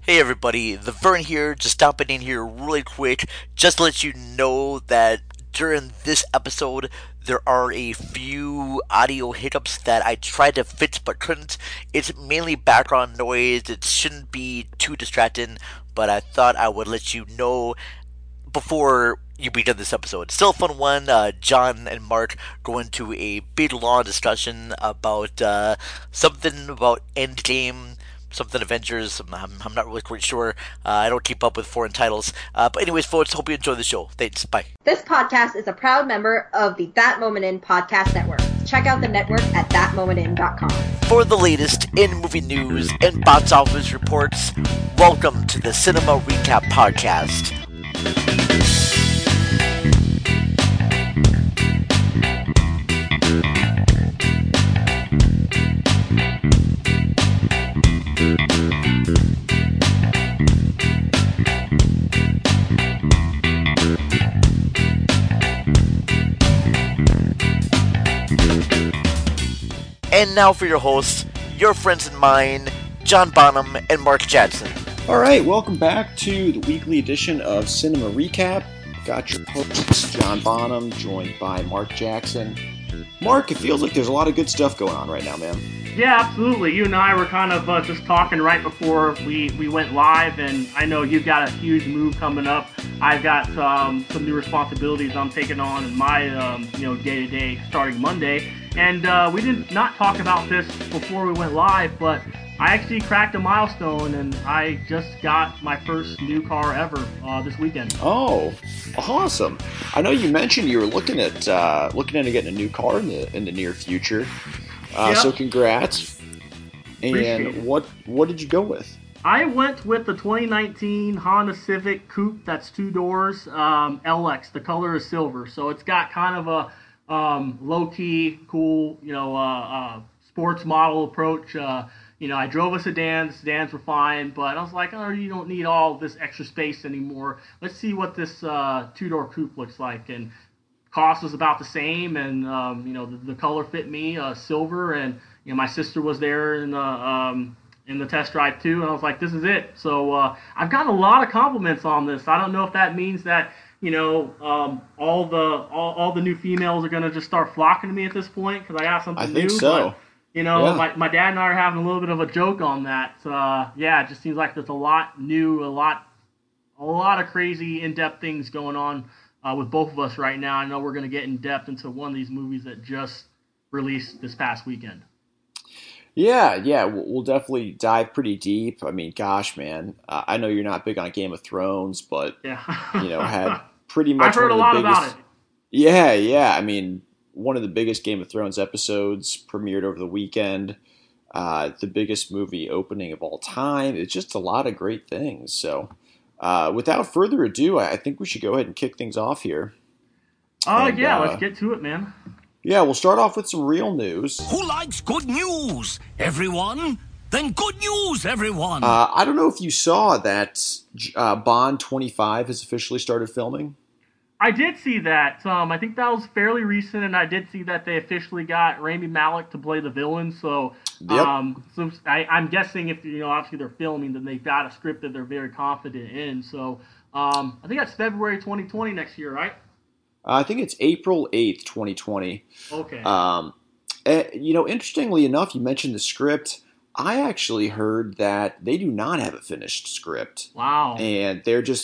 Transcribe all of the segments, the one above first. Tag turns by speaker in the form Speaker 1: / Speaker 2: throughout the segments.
Speaker 1: Hey everybody, the Vern here, just stopping in here really quick, just to let you know that during this episode, there are a few audio hiccups that I tried to fix but couldn't. It's mainly background noise, it shouldn't be too distracting, but I thought I would let you know before you begin this episode. Still a fun one. John and Mark go into a big long discussion about something about Endgame, something Avengers. I'm not really quite sure. I don't keep up with foreign titles. But anyways, folks, hope you enjoy the show. Thanks. Bye.
Speaker 2: This podcast is a proud member of the That Moment In podcast network. Check out the network at thatmomentin.com.
Speaker 1: For the latest in-movie news and box office reports, welcome to the Cinema Recap Podcast. And now for your hosts, your friends and mine, John Bonham and Mark Jackson.
Speaker 3: All right, welcome back to the weekly edition of Cinema Recap. Got your hosts, John Bonham, joined by Mark Jackson. Mark, it feels like there's a lot of good stuff going on right now, man.
Speaker 4: Yeah, absolutely. You and I were kind of just talking right before we went live, and I know you've got a huge move coming up. I've got some new responsibilities I'm taking on in my day-to-day starting Monday. And we did not talk about this before we went live, but I actually cracked a milestone, and I just got my first new car ever this weekend.
Speaker 3: Oh, awesome! I know you mentioned you were looking at getting a new car in the near future.
Speaker 4: Yep.
Speaker 3: So congrats.
Speaker 4: Appreciate
Speaker 3: And
Speaker 4: it.
Speaker 3: what did you go with?
Speaker 4: I went with the 2019 Honda Civic Coupe. That's 2 doors, LX. The color is silver, so it's got kind of a low-key, cool, sports model approach. I drove a sedan. The sedans were fine, but I was like, oh, you don't need all this extra space anymore. Let's see what this 2-door coupe looks like. And cost was about the same, and the color fit me, silver, and my sister was there in the test drive too, and I was like, this is it. So I've gotten a lot of compliments on this. I don't know if that means that all the new females are gonna just start flocking to me at this point because I got something
Speaker 3: I
Speaker 4: new.
Speaker 3: think so.
Speaker 4: But,
Speaker 3: Yeah.
Speaker 4: my dad and I are having a little bit of a joke on that. It just seems like there's a lot new, a lot of crazy in-depth things going on with both of us right now. I know we're going to get in depth into one of these movies that just released this past weekend.
Speaker 3: Yeah, we'll definitely dive pretty deep. I mean, gosh, man, I know you're not big on Game of Thrones, but
Speaker 4: Yeah.
Speaker 3: had pretty much
Speaker 4: I've heard a
Speaker 3: one of
Speaker 4: lot
Speaker 3: the biggest.
Speaker 4: about it.
Speaker 3: Yeah. I mean, one of the biggest Game of Thrones episodes premiered over the weekend. The biggest movie opening of all time. It's just a lot of great things. So, without further ado, I think we should go ahead and kick things off here.
Speaker 4: Let's get to it, man.
Speaker 3: Yeah, we'll start off with some real news.
Speaker 5: Who likes good news? Everyone? Then good news, everyone!
Speaker 3: I don't know if you saw that Bond 25 has officially started filming.
Speaker 4: I did see that. I think that was fairly recent, and I did see that they officially got Rami Malek to play the villain. So,
Speaker 3: Yep.
Speaker 4: I'm guessing if obviously they're filming, then they've got a script that they're very confident in. So, I think that's February 2020 next year, right?
Speaker 3: I think it's April 8th, 2020.
Speaker 4: Okay.
Speaker 3: Interestingly enough, you mentioned the script. I actually heard that they do not have a finished script.
Speaker 4: Wow.
Speaker 3: And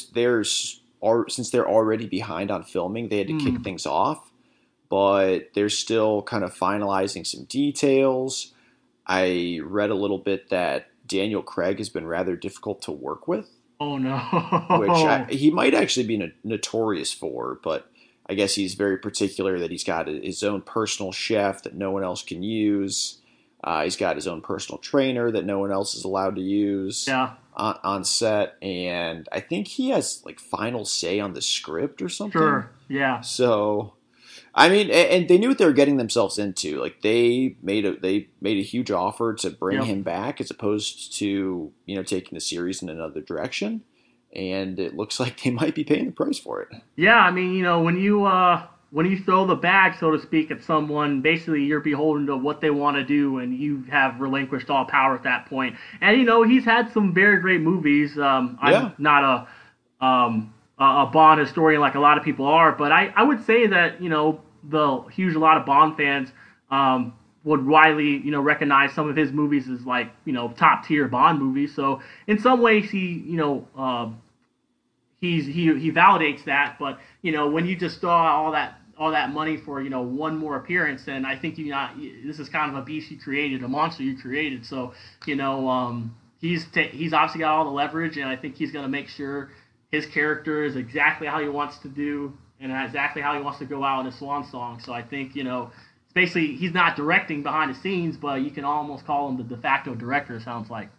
Speaker 3: since they're already behind on filming, they had to kick things off. But they're still kind of finalizing some details. I read a little bit that Daniel Craig has been rather difficult to work with.
Speaker 4: Oh, no.
Speaker 3: Which he might actually be notorious for, but I guess he's very particular that he's got his own personal chef that no one else can use. He's got his own personal trainer that no one else is allowed to use on set. And I think he has like final say on the script or something.
Speaker 4: Sure, yeah.
Speaker 3: So, I mean, and they knew what they were getting themselves into. Like they made a huge offer to bring him back as opposed to, taking the series in another direction. And it looks like they might be paying the price for it.
Speaker 4: Yeah, I mean, when you when you throw the bag, so to speak, at someone, basically you're beholden to what they want to do, and you have relinquished all power at that point. And he's had some very great movies. I'm not a Bond historian like a lot of people are, but I would say that a lot of Bond fans would widely recognize some of his movies as like top tier Bond movies. So in some ways he validates that, but when you just throw all that money for one more appearance, then I think this is kind of a beast you created, a monster you created. So he's obviously got all the leverage, and I think he's going to make sure his character is exactly how he wants to do and exactly how he wants to go out in a swan song. So I think it's basically he's not directing behind the scenes, but you can almost call him the de facto director. It sounds like.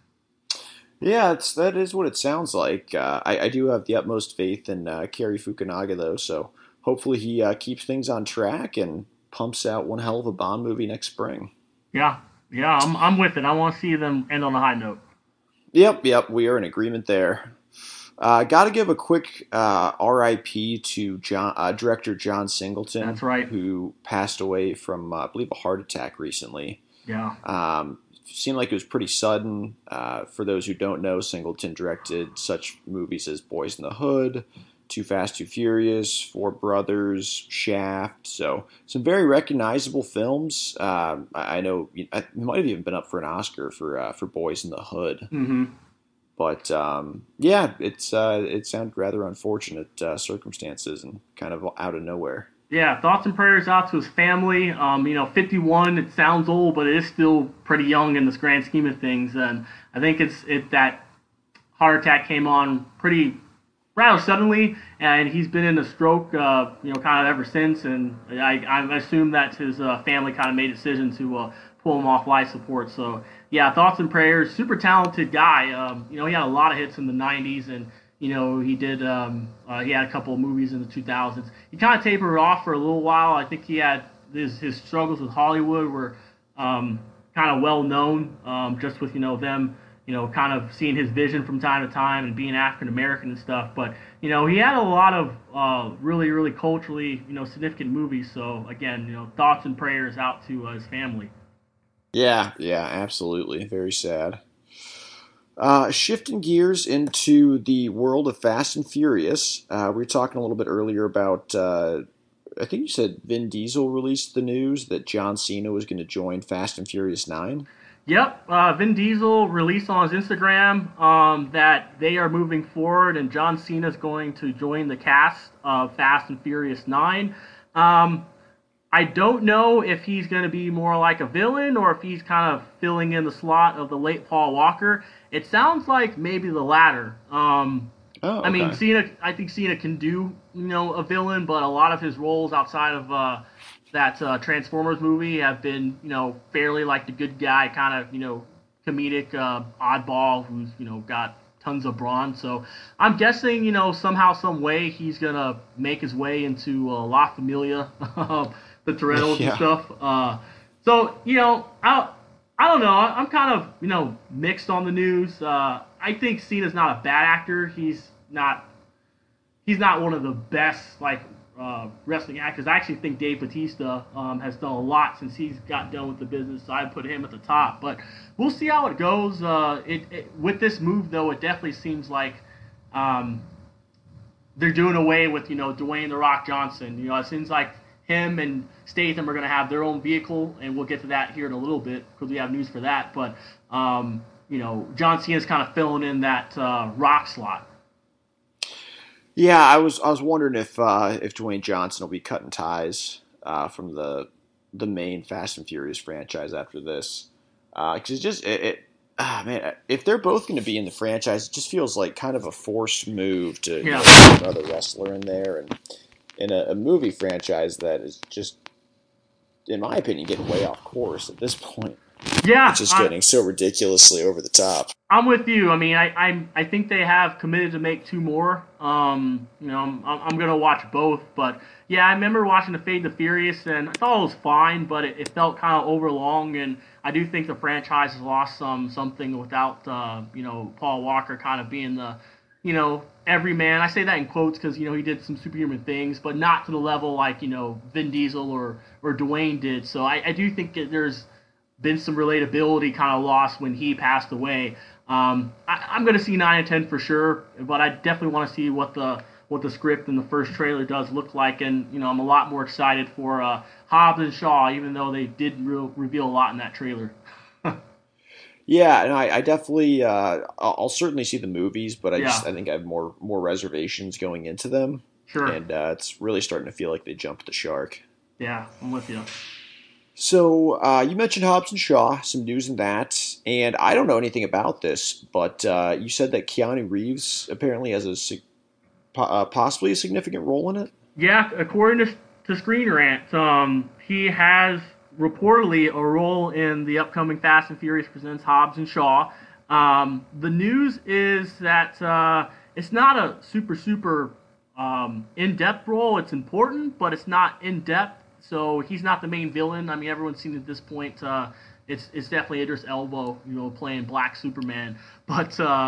Speaker 3: Yeah, that is what it sounds like. I do have the utmost faith in Cary Fukunaga, though, so hopefully he keeps things on track and pumps out one hell of a Bond movie next spring.
Speaker 4: Yeah, I'm with it. I want to see them end on a high note.
Speaker 3: Yep, we are in agreement there. Got to give a quick R.I.P. to director John Singleton.
Speaker 4: That's right.
Speaker 3: Who passed away from, I believe, a heart attack recently.
Speaker 4: Yeah.
Speaker 3: Seemed like it was pretty sudden. For those who don't know, Singleton directed such movies as Boys in the Hood, Too Fast, Too Furious, Four Brothers, Shaft. So some very recognizable films. I know he might have even been up for an Oscar for Boys in the Hood.
Speaker 4: Mm-hmm.
Speaker 3: But it sounded rather unfortunate circumstances and kind of out of nowhere.
Speaker 4: Yeah, thoughts and prayers out to his family. 51, it sounds old, but it is still pretty young in this grand scheme of things. And I think that heart attack came on pretty rather suddenly, and he's been in a stroke, kind of ever since. And I assume that his family kind of made a decision to pull him off life support. So yeah, thoughts and prayers. Super talented guy. He had a lot of hits in the '90s, and he did. He had a couple of movies in the 2000s. He kind of tapered off for a little while. I think he had his struggles with Hollywood were kind of well known, just with them, kind of seeing his vision from time to time and being African American and stuff. But he had a lot of really, really culturally significant movies. So again, thoughts and prayers out to his family.
Speaker 3: Yeah, absolutely. Very sad. Shifting gears into the world of Fast and Furious, we were talking a little bit earlier about, I think you said Vin Diesel released the news that John Cena was going to join Fast and Furious 9.
Speaker 4: Yep, Vin Diesel released on his Instagram that they are moving forward and John Cena is going to join the cast of Fast and Furious 9. I don't know if he's going to be more like a villain or if he's kind of filling in the slot of the late Paul Walker. It sounds like maybe the latter. Okay. I mean, I think Cena can do, a villain, but a lot of his roles outside of that Transformers movie have been, fairly like the good guy, kind of, comedic oddball who's, got tons of brawn. So I'm guessing, somehow, some way he's going to make his way into La Familia, the Torettos and stuff. So, I don't know. I'm kind of, mixed on the news. I think Cena's not a bad actor. He's not one of the best, wrestling actors. I actually think Dave Bautista has done a lot since he's got done with the business, so I'd put him at the top. But we'll see how it goes. With this move, though, it definitely seems like they're doing away with, Dwayne "The Rock" Johnson. It seems like him and Statham are going to have their own vehicle, and we'll get to that here in a little bit because we have news for that. But, John Cena's kind of filling in that Rock slot.
Speaker 3: Yeah, I was wondering if Dwayne Johnson will be cutting ties from the main Fast and Furious franchise after this, because if they're both going to be in the franchise, it just feels like kind of a forced move to put another wrestler in there, and in a movie franchise that is just, in my opinion, getting way off course at this point.
Speaker 4: Yeah,
Speaker 3: it's just getting so ridiculously over the top.
Speaker 4: I'm with you. I mean, I think they have committed to make 2 more. I'm gonna watch both, but yeah, I remember watching The Fate of the Furious, and I thought it was fine, but it felt kind of overlong, and I do think the franchise has lost something without Paul Walker kind of being the everyman. I say that in quotes because, he did some superhuman things, but not to the level like, Vin Diesel or Dwayne did. So I do think that there's been some relatability kind of lost when he passed away. I'm going to see 9 and 10 for sure, but I definitely want to see what the script and the first trailer does look like. And, I'm a lot more excited for Hobbs and Shaw, even though they did reveal a lot in that trailer.
Speaker 3: Yeah, and I definitely, I'll certainly see the movies, but I think I have more reservations going into them.
Speaker 4: Sure.
Speaker 3: And it's really starting to feel like they jumped the shark.
Speaker 4: Yeah, I'm with you.
Speaker 3: So you mentioned Hobbs and Shaw, some news in that, and I don't know anything about this, but you said that Keanu Reeves apparently has possibly a significant role in it? Yeah,
Speaker 4: according to Screen Rant, he has reportedly a role in the upcoming Fast and Furious Presents Hobbs and Shaw. The news is that it's not a super in-depth role. It's important, but it's not in-depth, so he's not the main villain. I mean, everyone's seen at this point it's definitely Idris Elba, playing Black Superman, but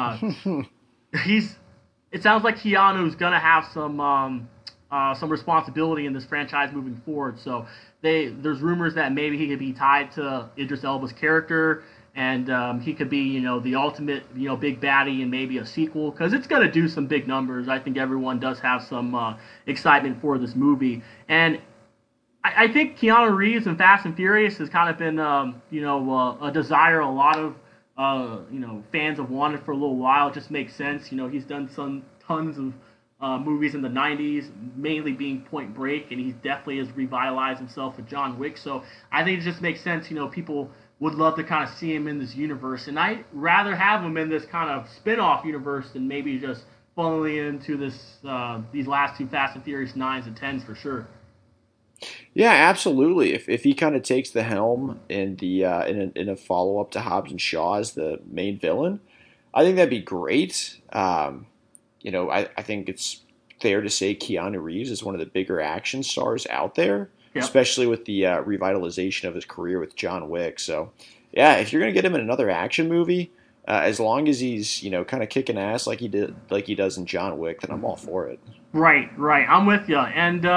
Speaker 4: it sounds like Keanu's gonna have some responsibility in this franchise moving forward. So there's rumors that maybe he could be tied to Idris Elba's character, and he could be, the ultimate, big baddie in maybe a sequel, because it's going to do some big numbers. I think everyone does have some excitement for this movie. And I think Keanu Reeves in Fast and Furious has kind of been, a desire a lot of, fans have wanted for a little while. It just makes sense. He's done tons of movies in the 90s, mainly being Point Break, and he definitely has revitalized himself with John Wick. So I think it just makes sense. People would love to kind of see him in this universe, and I'd rather have him in this kind of spin-off universe than maybe just funneling into these last two Fast and Furious 9s and 10s for sure.
Speaker 3: Yeah, absolutely. If he kind of takes the helm in in a follow-up to Hobbs and Shaw as the main villain, I think that'd be great. I think it's fair to say Keanu Reeves is one of the bigger action stars out there, especially with the revitalization of his career with John Wick. So, yeah, if you're going to get him in another action movie, as long as he's, kind of kicking ass like he does in John Wick, then I'm all for it.
Speaker 4: Right. I'm with you. And,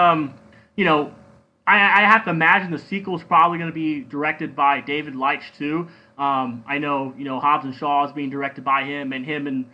Speaker 4: I have to imagine the sequel's probably going to be directed by David Leitch, too. I know, Hobbs and Shaw is being directed by him, and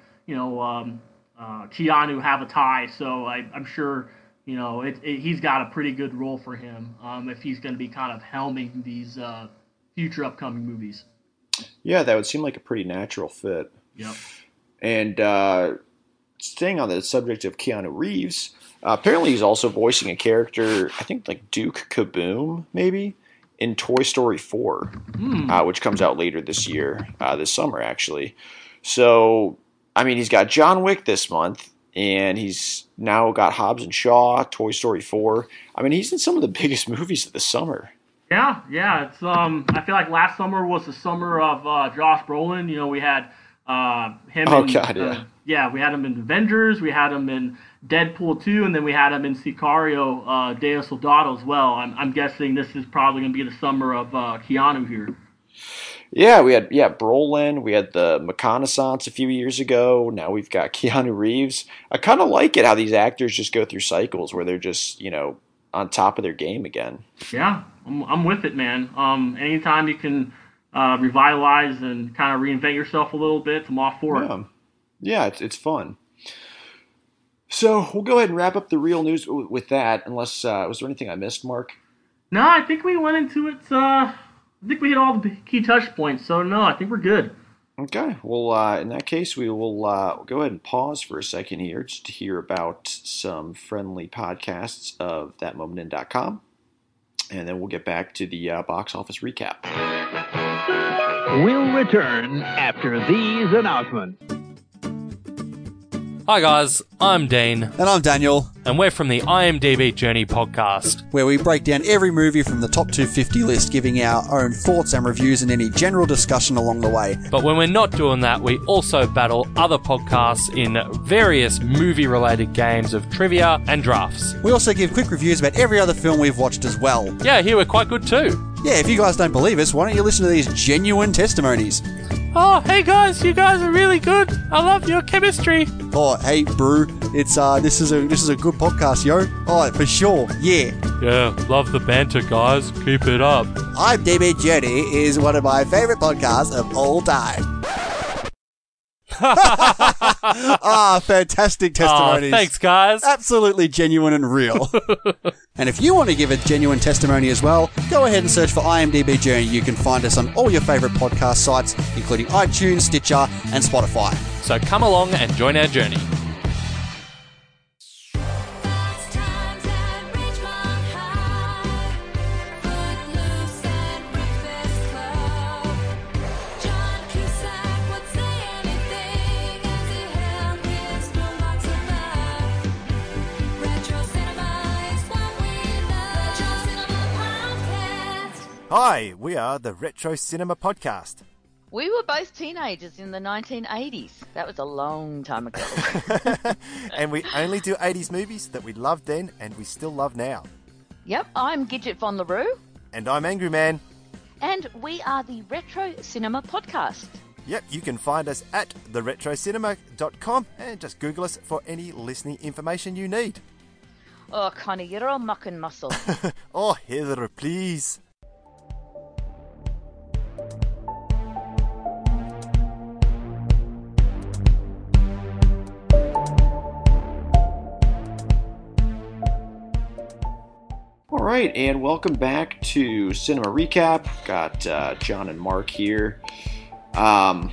Speaker 4: Keanu have a tie, so I'm sure he's got a pretty good role for him if he's going to be kind of helming these future upcoming movies.
Speaker 3: Yeah, that would seem like a pretty natural fit.
Speaker 4: Yep.
Speaker 3: And staying on the subject of Keanu Reeves, apparently he's also voicing a character, I think like Duke Kaboom, maybe, in Toy Story 4, which comes out later this year, this summer actually. So, I mean, he's got John Wick this month, and he's now got Hobbs and Shaw, Toy Story 4. I mean, he's in some of the biggest movies of the summer.
Speaker 4: Yeah. It's I feel like last summer was the summer of Josh Brolin. We had him.
Speaker 3: Oh God, yeah.
Speaker 4: Yeah, we had him in Avengers, we had him in Deadpool 2, and then we had him in Sicario, Deo Soldado as well. I'm guessing this is probably going to be the summer of Keanu here.
Speaker 3: Yeah, we had Brolin, we had the Reconnaissance a few years ago. Now we've got Keanu Reeves. I kind of like it how these actors just go through cycles where they're just on top of their game again.
Speaker 4: Yeah, I'm with it, man. Anytime you can revitalize and kind of reinvent yourself a little bit, I'm all for it.
Speaker 3: Yeah, it's fun. So we'll go ahead and wrap up the real news with that. Unless was there anything I missed, Mark?
Speaker 4: No, I think we went into it. I think we hit all the key touch points. So no, I think we're good.
Speaker 3: Okay. Well, in that case, we will go ahead and pause for a second here just to hear about some friendly podcasts of ThatMomentIn.com, and then we'll get back to the box office recap.
Speaker 6: We'll return after these announcements.
Speaker 7: Hi guys, I'm Dean.
Speaker 8: And I'm Daniel.
Speaker 7: And we're from the IMDb Journey podcast,
Speaker 8: where we break down every movie from the top 250 list, giving our own thoughts and reviews and any general discussion along the way.
Speaker 7: But when we're not doing that, we also battle other podcasts in various movie-related games of trivia and drafts.
Speaker 8: We also give quick reviews about every other film we've watched as well.
Speaker 7: Yeah, here we're quite good too.
Speaker 8: Yeah, if you guys don't believe us, why don't you listen to these genuine testimonies?
Speaker 7: Oh, hey guys, you guys are really good. I love your chemistry.
Speaker 8: Oh, hey, Brew. It's this is a good podcast, yo. Oh, for sure. Yeah.
Speaker 7: Yeah, love the banter, guys. Keep it up.
Speaker 8: IMDb Journey is one of my favorite podcasts of all time. Fantastic testimonies.
Speaker 7: Thanks, guys.
Speaker 8: Absolutely genuine and real. And if you want to give a genuine testimony as well, go ahead and search for IMDb Journey. You can find us on all your favourite podcast sites, including iTunes, Stitcher, and Spotify.
Speaker 7: So come along and join our journey.
Speaker 9: Hi, we are the Retro Cinema Podcast.
Speaker 10: We were both teenagers in the 1980s. That was a long time ago.
Speaker 9: And we only do 80s movies that we loved then and we still love now.
Speaker 10: Yep, I'm Gidget Von LaRue.
Speaker 9: And I'm Angry Man.
Speaker 10: And we are the Retro Cinema Podcast.
Speaker 9: Yep, you can find us at theretrocinema.com and just Google us for any listening information you need.
Speaker 10: Oh, Connie, you're all muck and muscle.
Speaker 9: Oh, Heather, please.
Speaker 3: All right, and welcome back to Cinema Recap. Got John and Mark here. I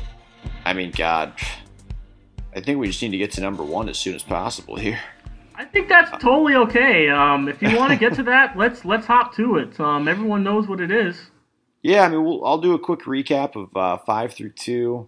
Speaker 3: think we just need to get to number one as soon as possible here.
Speaker 4: I think that's totally okay. If you want to get to that, let's hop to it. Everyone knows what it is.
Speaker 3: Yeah, I'll do a quick recap of 5 through 2.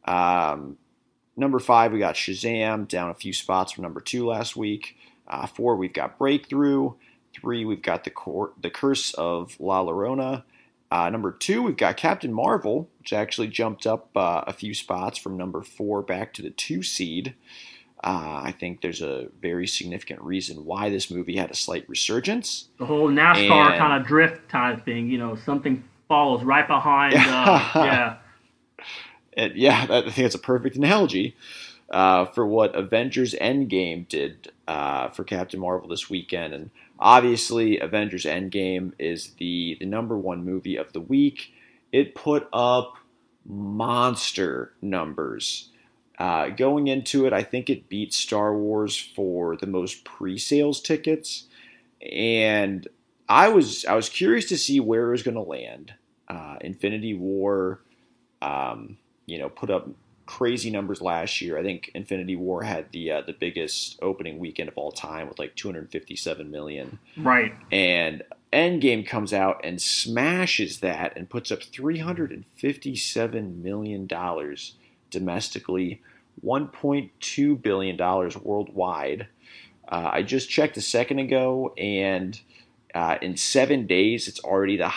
Speaker 3: Number 5, we got Shazam, down a few spots from number 2 last week. 4, we've got Breakthrough. 3, we've got the Curse of La Llorona. Number 2, we've got Captain Marvel, which actually jumped up a few spots from number 4 back to the 2 seed. I think there's a very significant reason why this movie had a slight resurgence.
Speaker 4: The whole NASCAR kind of drift kind of thing, something follows right behind. Yeah.
Speaker 3: And I think it's a perfect analogy for what Avengers Endgame did for Captain Marvel this weekend. And obviously, Avengers Endgame is the number one movie of the week. It put up monster numbers. Going into it, I think it beat Star Wars for the most pre-sales tickets. And I was curious to see where it was going to land. Infinity War, put up crazy numbers last year. I think Infinity War had the biggest opening weekend of all time with like 257 million.
Speaker 4: Right.
Speaker 3: And Endgame comes out and smashes that and puts up $357 million domestically, $1.2 billion worldwide. I just checked a second ago, and in 7 days, it's already the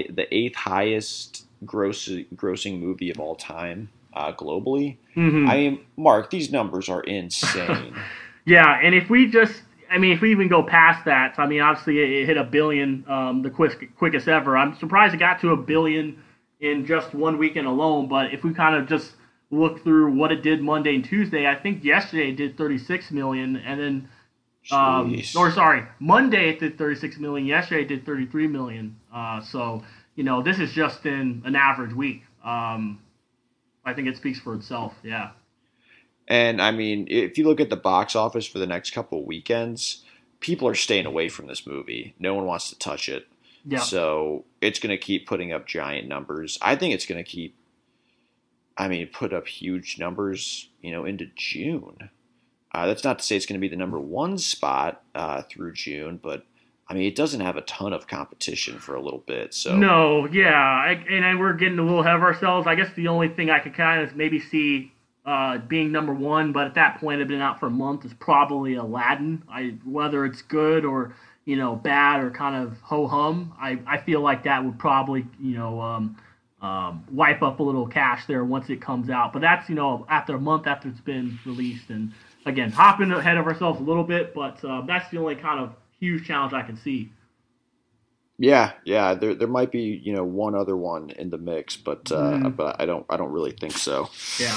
Speaker 3: 8th highest grossing movie of all time globally.
Speaker 4: Mm-hmm.
Speaker 3: Mark, these numbers are insane.
Speaker 4: Yeah, and if we even go past that, obviously it hit $1 billion, the quickest ever. I'm surprised it got to $1 billion in just one weekend alone, but if we kind of just look through what it did Monday and Tuesday, I think yesterday it did 36 million, and then Monday it did 36 million, yesterday it did 33 million. So this is just in an average week. I think it speaks for itself. Yeah.
Speaker 3: And if you look at the box office for the next couple of weekends, people are staying away from this movie. No one wants to touch it.
Speaker 4: Yeah.
Speaker 3: So it's going to keep putting up giant numbers. I think it's going to keep put up huge numbers, into June. That's not to say it's going to be the number one spot through June, but it doesn't have a ton of competition for a little bit. So
Speaker 4: no, yeah, and we're getting a little ahead of ourselves. I guess the only thing I could kind of maybe see being number one, but at that point, it had been out for a month, is probably Aladdin. Whether it's good or bad or kind of ho hum, I feel like that would probably wipe up a little cash there once it comes out. But that's, after a month after it's been released. And again, hopping ahead of ourselves a little bit, but that's the only kind of huge challenge I can see.
Speaker 3: Yeah, there might be one other one in the mix, but I don't really think so.
Speaker 4: Yeah.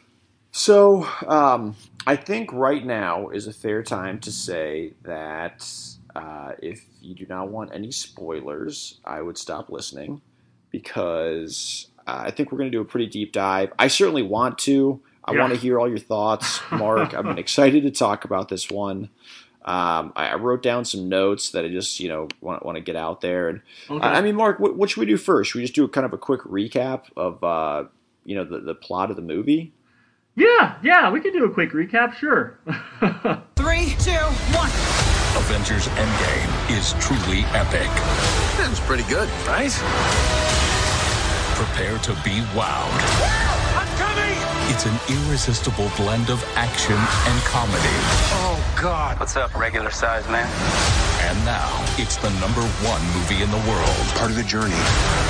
Speaker 3: So I think right now is a fair time to say that if you do not want any spoilers, I would stop listening because I think we're going to do a pretty deep dive. I certainly want to. I want to hear all your thoughts, Mark. I'm excited to talk about this one. I wrote down some notes that I just want to get out there. And I mean, Mark, what should we do first? Should we just do kind of a quick recap of the plot of the movie?
Speaker 4: Yeah, we can do a quick recap, sure.
Speaker 5: 3, 2, 1. Avengers Endgame is truly epic.
Speaker 11: It's pretty good, right?
Speaker 5: Prepare to be wowed.
Speaker 11: I'm coming!
Speaker 5: It's an irresistible blend of action and comedy.
Speaker 11: Oh, God. What's up, regular size man?
Speaker 5: And now, it's the #1 movie in the world.
Speaker 11: Part of the journey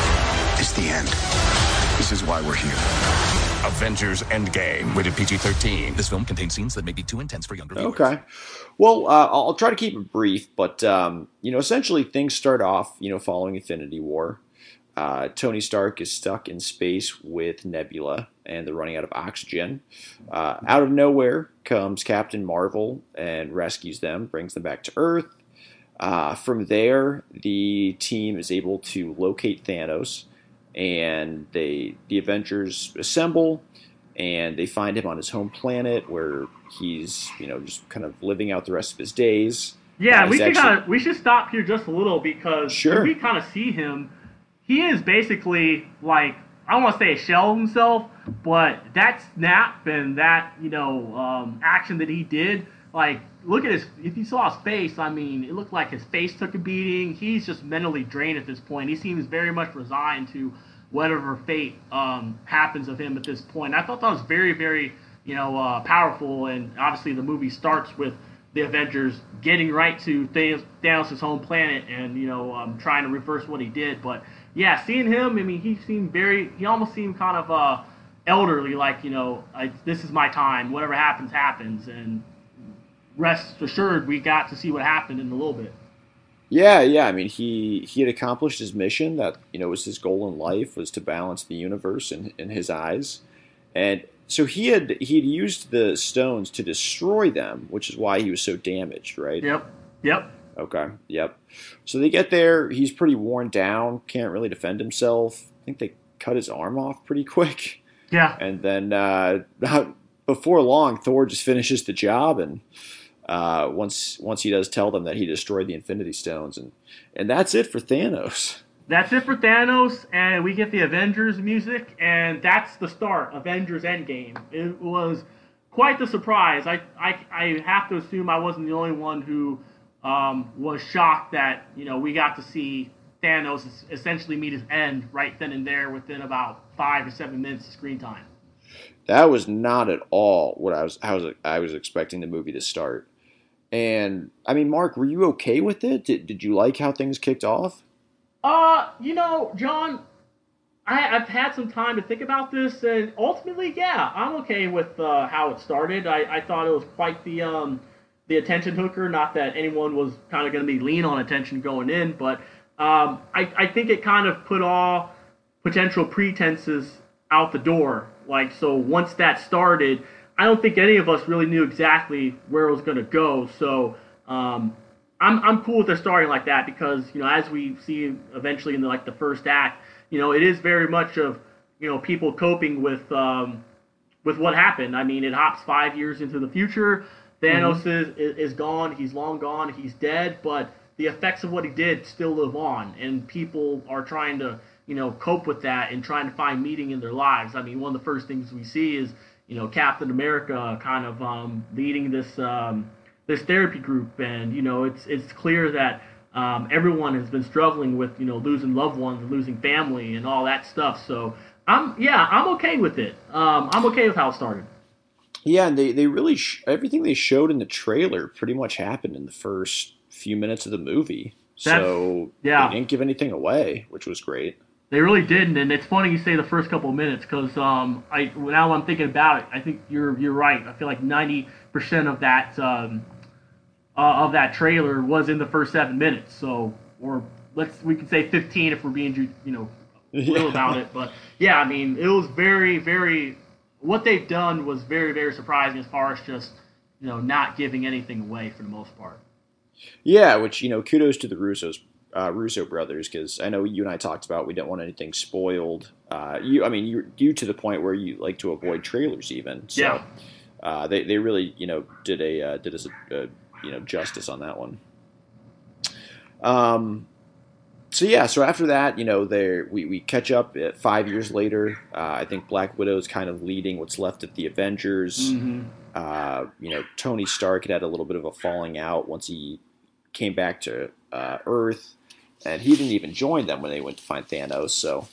Speaker 11: is the end. This is why we're here.
Speaker 5: Avengers Endgame, rated PG-13. This film contains scenes that may be too intense for younger viewers.
Speaker 3: Okay. Well, I'll try to keep it brief, but, essentially things start off, following Infinity War. Tony Stark is stuck in space with Nebula, and they're running out of oxygen. Out of nowhere comes Captain Marvel and rescues them, brings them back to Earth. From there, the team is able to locate Thanos, and the Avengers assemble, and they find him on his home planet where he's, just kind of living out the rest of his days.
Speaker 4: Yeah, we should stop here just a little because we kind of see him. He is basically like, I don't want to say a shell of himself, but that snap and that action that he did, like, look at if you saw his face, I mean, it looked like his face took a beating. He's just mentally drained at this point. He seems very much resigned to whatever fate happens of him at this point. I thought that was very, very, powerful, and obviously the movie starts with the Avengers getting right to Thanos' home planet and, trying to reverse what he did. But, yeah, seeing him, I mean, he almost seemed kind of elderly, like, this is my time. Whatever happens, happens. And rest assured, we got to see what happened in a little bit.
Speaker 3: Yeah. I mean, he had accomplished his mission that, was his goal in life, was to balance the universe in his eyes. And so he'd used the stones to destroy them, which is why he was so damaged, right?
Speaker 4: Yep.
Speaker 3: Okay, yep. So they get there, he's pretty worn down, can't really defend himself. I think they cut his arm off pretty quick.
Speaker 4: Yeah.
Speaker 3: And then before long, Thor just finishes the job, and once he does tell them that he destroyed the Infinity Stones, and that's it for Thanos.
Speaker 4: That's it for Thanos, and we get the Avengers music, and that's the start, Avengers Endgame. It was quite the surprise. I have to assume I wasn't the only one who was shocked that, we got to see Thanos essentially meet his end right then and there within about 5 or 7 minutes of screen time.
Speaker 3: That was not at all what I was expecting the movie to start. And, I mean, Mark, were you okay with it? Did you like how things kicked off?
Speaker 4: John, I've had some time to think about this, and ultimately, yeah, I'm okay with how it started. I thought it was quite the attention hooker. Not that anyone was kind of going to be lean on attention going in, but I think it kind of put all potential pretenses out the door. Like, so once that started, I don't think any of us really knew exactly where it was going to go. So I'm cool with it starting like that because, as we see eventually in the first act, it is very much of, people coping with what happened. I mean, it hops 5 years into the future. Thanos is gone. He's long gone. He's dead. But the effects of what he did still live on, and people are trying to, cope with that and trying to find meaning in their lives. I mean, one of the first things we see is, Captain America kind of leading this therapy group, and it's clear that everyone has been struggling with losing loved ones and losing family and all that stuff. So I'm okay with it. I'm okay with how it started.
Speaker 3: Yeah, and they really everything they showed in the trailer pretty much happened in the first few minutes of the movie. They didn't give anything away, which was great.
Speaker 4: They really didn't, and it's funny you say the first couple of minutes because now I'm thinking about it, I think you're right. I feel like 90% of that trailer was in the first 7 minutes, so or we can say 15 if we're being real about it. But yeah, I mean, it was very, very. What they've done was very, very surprising as far as just not giving anything away for the most part.
Speaker 3: Yeah, which kudos to the Russo brothers, because I know you and I talked about we don't want anything spoiled. You to the point where you like to avoid trailers even. So,
Speaker 4: yeah.
Speaker 3: They really did us justice on that one. So after that, we catch up at 5 years later. I think Black Widow's kind of leading what's left of the Avengers.
Speaker 4: Mm-hmm.
Speaker 3: Tony Stark had a little bit of a falling out once he came back to Earth, and he didn't even join them when they went to find Thanos. So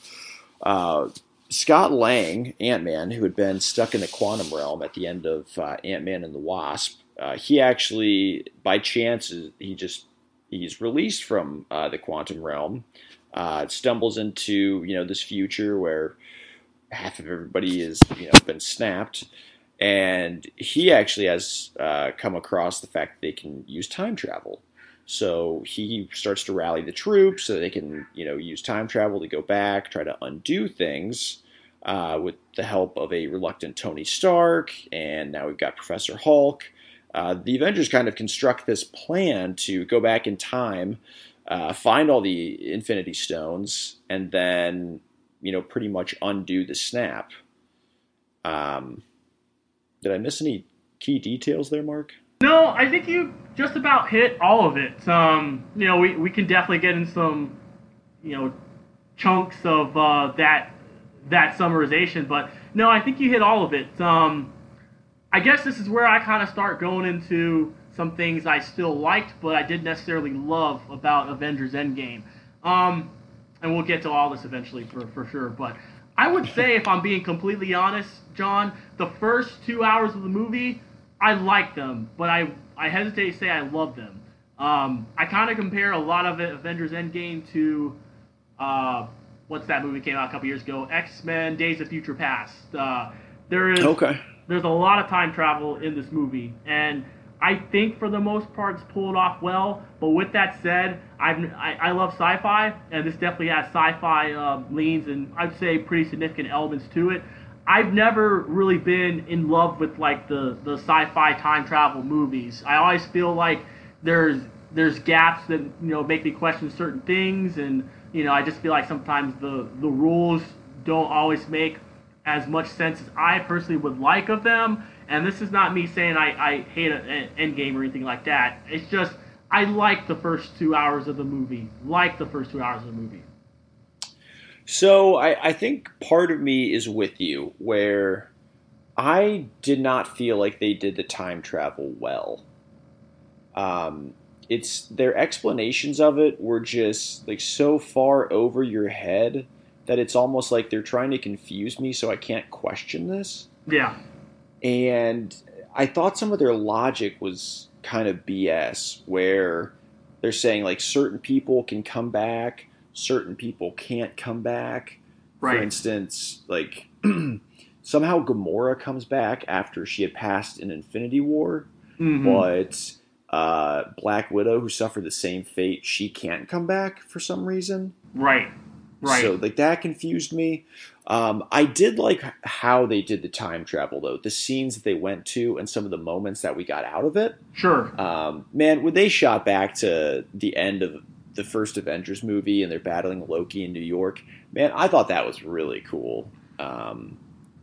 Speaker 3: Scott Lang, Ant-Man, who had been stuck in the quantum realm at the end of Ant-Man and the Wasp, he actually, by chance, he's released from the quantum realm, stumbles into this future where half of everybody is been snapped, and he actually has come across the fact that they can use time travel. So he starts to rally the troops so they can use time travel to go back, try to undo things with the help of a reluctant Tony Stark, and now we've got Professor Hulk. The Avengers kind of construct this plan to go back in time, find all the Infinity Stones, and then, pretty much undo the snap. Did I miss any key details there, Mark?
Speaker 4: No, I think you just about hit all of it. We can definitely get in some, chunks of that summarization, but no, I think you hit all of it. I guess this is where I kind of start going into some things I still liked, but I didn't necessarily love about Avengers Endgame. And we'll get to all this eventually for sure. But I would say, if I'm being completely honest, John, the first 2 hours of the movie, I liked them, but I hesitate to say I love them. I kind of compare a lot of Avengers Endgame to, what's that movie came out a couple years ago? X-Men Days of Future Past. There's a lot of time travel in this movie, and I think for the most part it's pulled off well. But with that said, I love sci-fi, and this definitely has sci-fi leans, and I'd say pretty significant elements to it. I've never really been in love with like the sci-fi time travel movies. I always feel like there's gaps that make me question certain things, and I just feel like sometimes the rules don't always make as much sense as I personally would like of them. And this is not me saying I hate an Endgame or anything like that. It's just I like the first 2 hours of the movie.
Speaker 3: So I think part of me is with you, where I did not feel like they did the time travel well. It's their explanations of it were just like so far over your head that it's almost like they're trying to confuse me so I can't question this.
Speaker 4: Yeah.
Speaker 3: And I thought some of their logic was kind of BS, where they're saying like certain people can come back, certain people can't come back.
Speaker 4: Right.
Speaker 3: For instance, like somehow Gamora comes back after she had passed an Infinity War, but Black Widow, who suffered the same fate, she can't come back for some reason.
Speaker 4: Right.
Speaker 3: So like that confused me. I did like how they did the time travel, though. The scenes that they went to and some of the moments that we got out of it.
Speaker 4: Sure.
Speaker 3: Man, when they shot back to the end of the first Avengers movie and they're battling Loki in New York, man, I thought that was really cool. They kind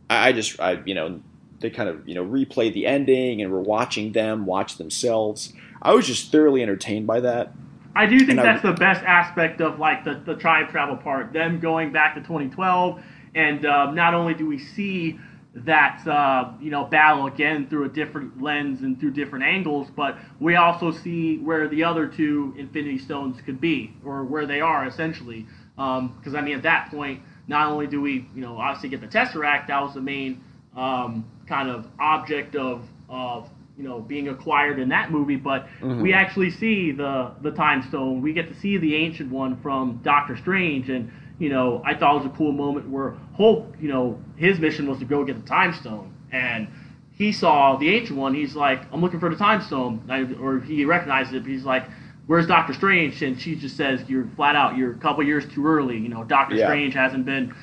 Speaker 3: of, replayed the ending and we're watching them watch themselves. I was just thoroughly entertained by that.
Speaker 4: I do think that's the best aspect of like the time travel part, them going back to 2012, and not only do we see that battle again through a different lens and through different angles, but we also see where the other two Infinity Stones could be, or where they are essentially. Because at that point, not only do we obviously get the Tesseract, that was the main kind of object of being acquired in that movie, but we actually see the Time Stone. We get to see the Ancient One from Doctor Strange, and I thought it was a cool moment where Hulk, his mission was to go get the Time Stone, and he saw the Ancient One. He's like, I'm looking for the Time Stone, or he recognizes it, but he's like, where's Doctor Strange? And she just says, you're flat out, you're a couple years too early. Doctor Strange hasn't been,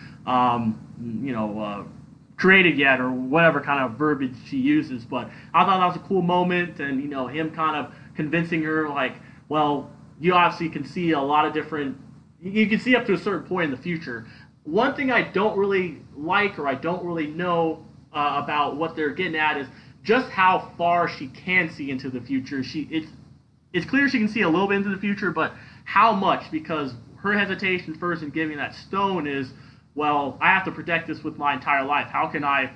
Speaker 4: created yet, or whatever kind of verbiage she uses. But I thought that was a cool moment, and him kind of convincing her, like, well, you obviously can see a lot of different. You can see up to a certain point in the future. One thing I don't really like, or I don't really know about what they're getting at, is just how far she can see into the future. It's clear she can see a little bit into the future, but how much? Because her hesitation first in giving that stone is, well, I have to protect this with my entire life. How can I,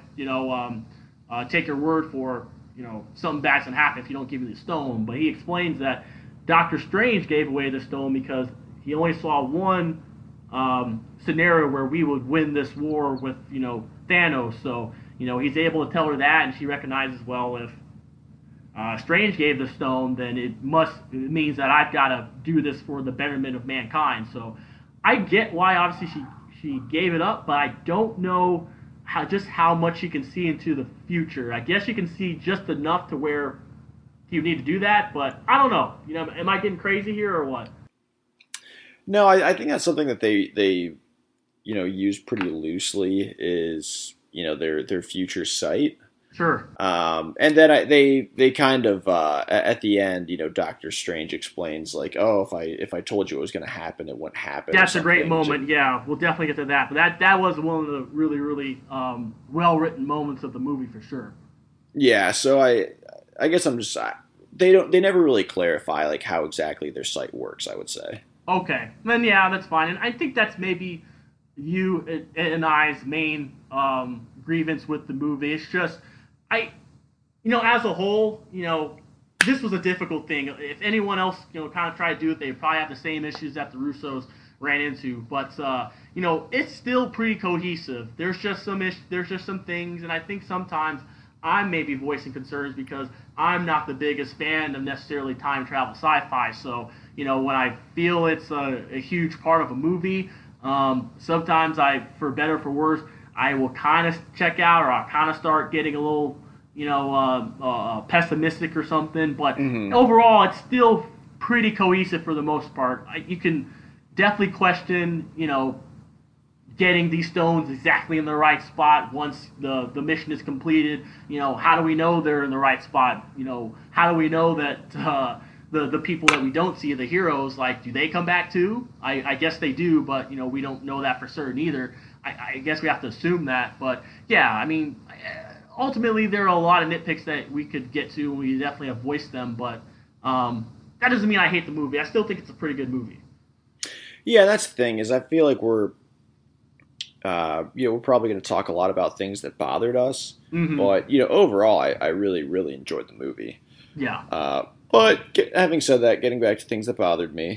Speaker 4: take your word for, something bad's gonna happen if you don't give me the stone? But he explains that Doctor Strange gave away the stone because he only saw one scenario where we would win this war with, Thanos. So, he's able to tell her that, and she recognizes, well, if Strange gave the stone, then it means that I've got to do this for the betterment of mankind. So I get why, obviously, she gave it up, but I don't know how much she can see into the future. I guess she can see just enough to where you need to do that, but I don't know. Am I getting crazy here or what?
Speaker 3: No, I think that's something that they use pretty loosely is, their future sight.
Speaker 4: Sure.
Speaker 3: And then they kind of at the end, Doctor Strange explains, like, oh, if I told you it was going to happen, it wouldn't happen.
Speaker 4: That's a great moment. Yeah, we'll definitely get to that. But that was one of the really, really well written moments of the movie for sure.
Speaker 3: Yeah. So I guess they never really clarify like how exactly their sight works, I would say.
Speaker 4: Okay, then yeah, that's fine. And I think that's maybe you and I's main grievance with the movie. It's just, as a whole, this was a difficult thing. If anyone else, kind of tried to do it, they'd probably have the same issues that the Russos ran into. But, it's still pretty cohesive. There's just some things, and I think sometimes I'm maybe voicing concerns because I'm not the biggest fan of necessarily time travel sci-fi. So, when I feel it's a huge part of a movie, sometimes for better or for worse, I will kind of check out, or I'll kind of start getting a little, pessimistic or something. But overall, it's still pretty cohesive for the most part. You can definitely question, getting these stones exactly in the right spot once the mission is completed. How do we know they're in the right spot? How do we know that the people that we don't see, the heroes, like, do they come back too? I guess they do, but, we don't know that for certain either. I guess we have to assume that. But, yeah, I mean, ultimately there are a lot of nitpicks that we could get to, and we definitely have voiced them. But that doesn't mean I hate the movie. I still think it's a pretty good movie.
Speaker 3: Yeah, that's the thing, is I feel like we're probably going to talk a lot about things that bothered us. Mm-hmm. But, overall, I really, really enjoyed the movie.
Speaker 4: Yeah.
Speaker 3: But having said that, getting back to things that bothered me,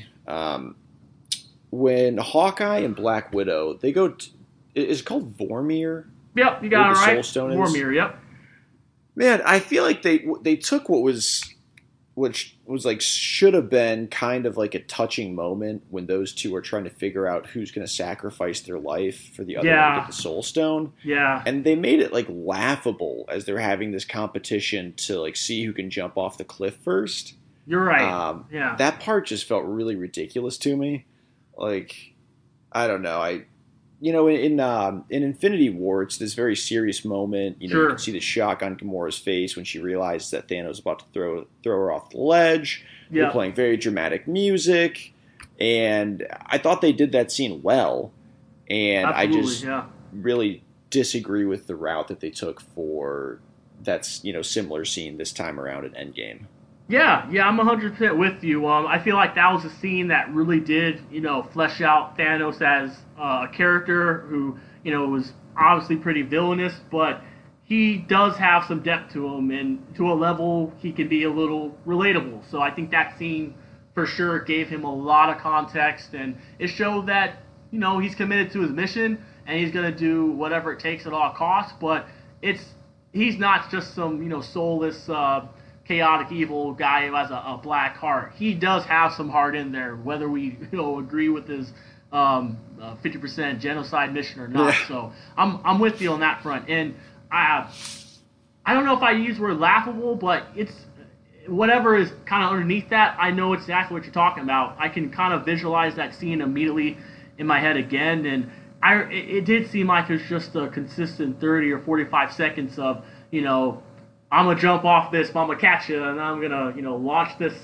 Speaker 3: when Hawkeye and Black Widow, they go is it called Vormir?
Speaker 4: Yep, you got it right.
Speaker 3: Soul Stone is?
Speaker 4: Vormir, yep.
Speaker 3: Man, I feel like they took which was like should have been kind of like a touching moment when those two are trying to figure out who's going to sacrifice their life for the other one to get the Soul Stone.
Speaker 4: Yeah.
Speaker 3: And they made it like laughable as they're having this competition to like see who can jump off the cliff first.
Speaker 4: You're right. Yeah.
Speaker 3: That part just felt really ridiculous to me. Like, I don't know. In Infinity War, it's this very serious moment. You can see the shock on Gamora's face when she realizes that Thanos is about to throw her off the ledge. Yeah. They're playing very dramatic music, and I thought they did that scene well. And
Speaker 4: absolutely,
Speaker 3: I just really disagree with the route that they took for that similar scene this time around in Endgame.
Speaker 4: Yeah, I'm 100% with you. I feel like that was a scene that really did, flesh out Thanos as a character who, was obviously pretty villainous, but he does have some depth to him, and to a level he can be a little relatable. So I think that scene for sure gave him a lot of context, and it showed that, he's committed to his mission, and he's going to do whatever it takes at all costs, but he's not just some, soulless, chaotic evil guy who has a black heart. He does have some heart in there, whether we agree with his 50% genocide mission or not. Yeah. So I'm with you on that front. And I don't know if I use the word laughable, but whatever is kind of underneath that, I know exactly what you're talking about. I can kind of visualize that scene immediately in my head again, and it did seem like it was just a consistent 30 or 45 seconds of, I'm gonna jump off this, but I'm gonna catch you, and I'm gonna, launch this,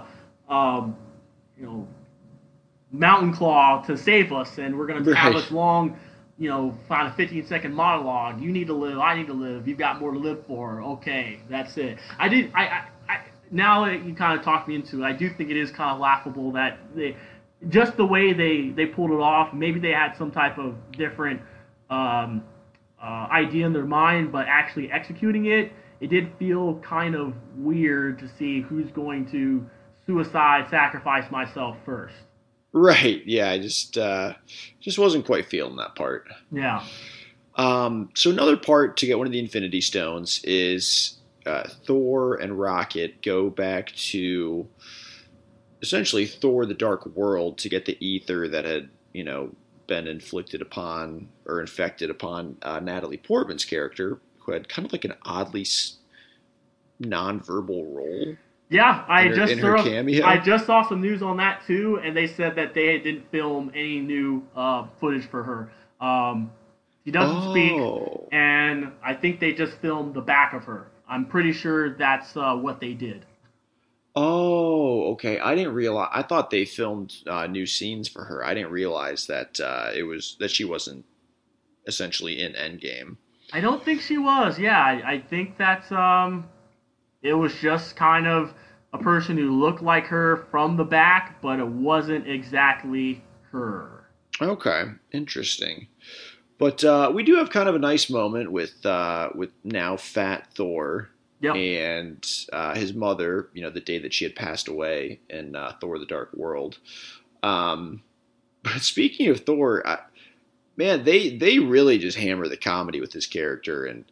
Speaker 4: mountain claw to save us, and we're gonna have this long, find a 15-second monologue. You need to live, I need to live. You've got more to live for. Okay, that's it. Now that you kind of talked me into it, I do think it is kind of laughable that just the way they pulled it off. Maybe they had some type of different idea in their mind, but actually executing it did feel kind of weird to see who's going to sacrifice myself first.
Speaker 3: Right. Yeah. I just wasn't quite feeling that part.
Speaker 4: Yeah.
Speaker 3: So another part to get one of the Infinity Stones is Thor and Rocket go back to essentially Thor: The Dark World to get the ether that had, been inflicted upon or infected upon Natalie Portman's character, who had kind of like an oddly nonverbal role.
Speaker 4: Yeah, I
Speaker 3: cameo.
Speaker 4: just saw some news on that too, and they said that they didn't film any new footage for her. She doesn't speak, and I think they just filmed the back of her. I'm pretty sure that's what they did.
Speaker 3: Oh, okay. I didn't realize. I thought they filmed new scenes for her. I didn't realize that that she wasn't essentially in Endgame.
Speaker 4: I don't think she was. Yeah, I think that's it was just kind of a person who looked like her from the back, but it wasn't exactly her.
Speaker 3: Okay, interesting. But we do have kind of a nice moment with now fat Thor.
Speaker 4: Yep.
Speaker 3: And his mother, the day that she had passed away in Thor: The Dark World. But speaking of Thor, man, they really just hammer the comedy with this character, and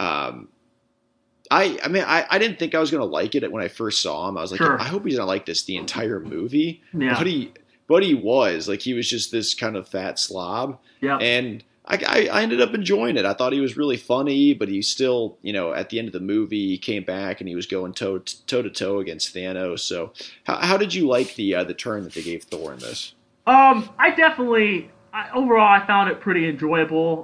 Speaker 3: I didn't think I was gonna like it when I first saw him. I was like,
Speaker 4: sure.
Speaker 3: I hope he's gonna like this the entire movie.
Speaker 4: Yeah.
Speaker 3: But he was like, he was just this kind of fat slob.
Speaker 4: Yeah.
Speaker 3: And I ended up enjoying it. I thought he was really funny, but he still, at the end of the movie, he came back and he was going toe to toe against Thanos. So, how did you like the turn that they gave Thor in this?
Speaker 4: Overall, I found it pretty enjoyable.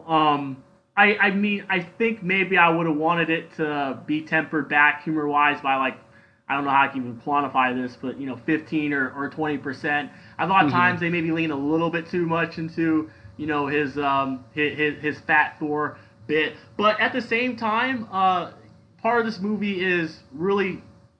Speaker 4: I think maybe I would have wanted it to be tempered back humor wise by I don't know how I can even quantify this, but 15 or 20%. I thought at times they maybe leaned a little bit too much into his fat Thor bit, but at the same time, part of this movie is really,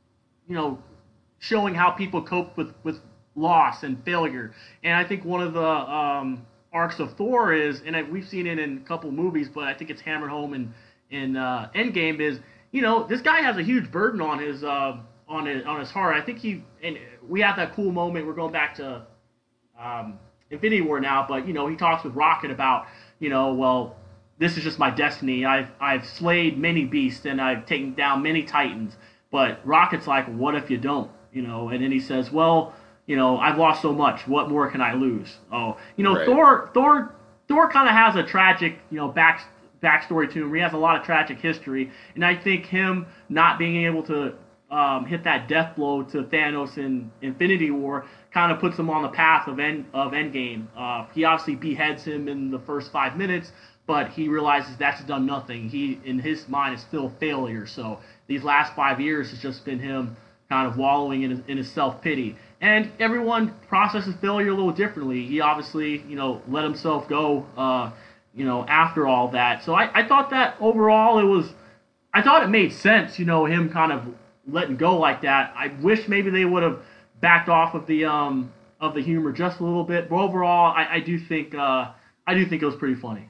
Speaker 4: showing how people cope with loss and failure. And I think one of the arcs of Thor is, and we've seen it in a couple movies, but I think it's hammered home in Endgame, is this guy has a huge burden on his heart. I think we have that cool moment. We're going back to Infinity War now, but he talks with Rocket about well, this is just my destiny. I've slayed many beasts and I've taken down many Titans, but Rocket's like, what if you don't? And then he says, well, I've lost so much. What more can I lose? Oh, right. Thor kind of has a tragic backstory to him. He has a lot of tragic history, and I think him not being able to hit that death blow to Thanos in Infinity War kind of puts him on the path of Endgame. He obviously beheads him in the first 5 minutes, but he realizes that's done nothing. He, in his mind, is still a failure. So these last 5 years has just been him kind of wallowing in his self-pity. And everyone processes failure a little differently. He obviously, let himself go, after all that. So I thought that overall I thought it made sense, him kind of letting go like that. I wish maybe they would have backed off of the humor just a little bit. But overall, I do think it was pretty funny.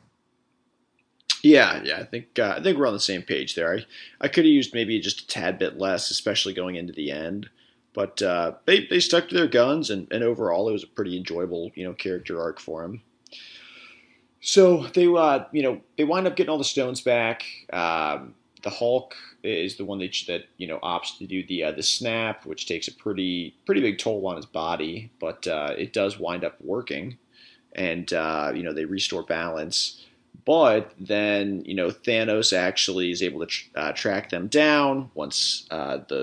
Speaker 3: Yeah, I think we're on the same page there. I could have used maybe just a tad bit less, especially going into the end. But they stuck to their guns, and overall it was a pretty enjoyable character arc for him. So they wind up getting all the stones back. The Hulk is the one that opts to do the snap, which takes a pretty big toll on his body, but it does wind up working, and they restore balance. But then Thanos actually is able to track them down once the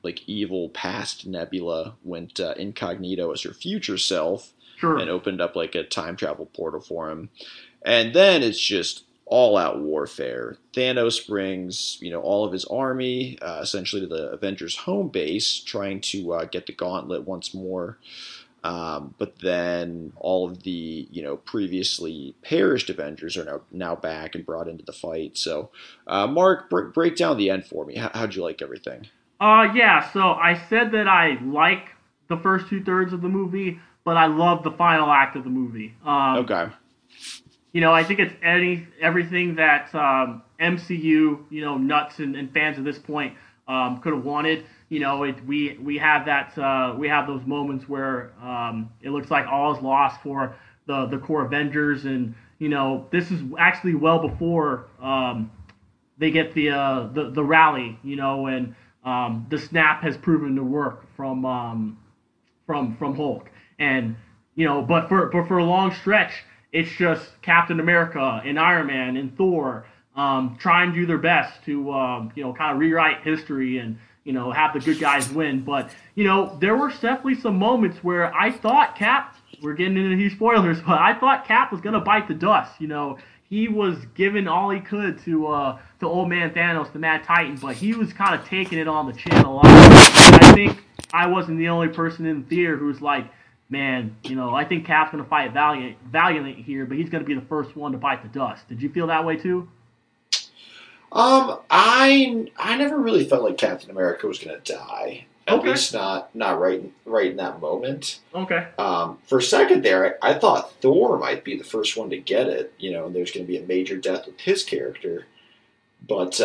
Speaker 3: like evil past Nebula went incognito as her future self,
Speaker 4: Sure.
Speaker 3: and opened up like a time travel portal for him. And then it's just all out warfare. Thanos brings, all of his army essentially to the Avengers home base, trying to get the gauntlet once more. But then all of the, previously perished Avengers are now back and brought into the fight. So, Mark, break down the end for me. How'd you like everything?
Speaker 4: Yeah, so I said that I like the first 2/3 of the movie, but I love the final act of the movie.
Speaker 3: Okay.
Speaker 4: I think it's everything that MCU, nuts and fans at this point could have wanted. We have that we have those moments where it looks like all is lost for the core Avengers, and this is actually well before they get the rally, and the snap has proven to work from Hulk, and but for a long stretch, it's just Captain America and Iron Man and Thor trying to do their best to kind of rewrite history and have the good guys win. But there were definitely some moments where I thought Cap, we're getting into these spoilers, but I thought Cap was gonna bite the dust. He was giving all he could to old man Thanos, the Mad Titan, but he was kind of taking it on the chin a lot. I think I wasn't the only person in the theater who was like, man, I think Cap's going to fight valiantly here, but he's going to be the first one to bite the dust. Did you feel that way too?
Speaker 3: I never really felt like Captain America was going to die. At least not right in that moment.
Speaker 4: Okay.
Speaker 3: For a second there, I thought Thor might be the first one to get it. And there's going to be a major death with his character. But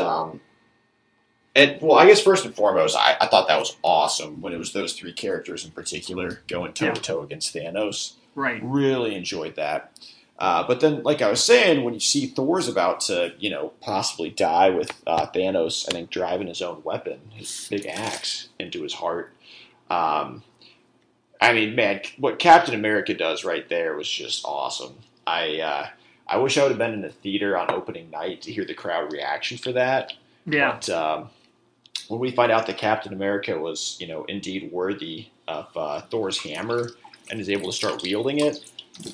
Speaker 3: I guess first and foremost, I thought that was awesome when it was those three characters in particular going toe-to-toe against Thanos.
Speaker 4: Right.
Speaker 3: Really enjoyed that. But then, like I was saying, when you see Thor's about to, possibly die with Thanos, I think, driving his own weapon, his big axe, into his heart. Man, what Captain America does right there was just awesome. I wish I would have been in the theater on opening night to hear the crowd reaction for that.
Speaker 4: Yeah.
Speaker 3: But when we find out that Captain America was, indeed worthy of Thor's hammer and is able to start wielding it,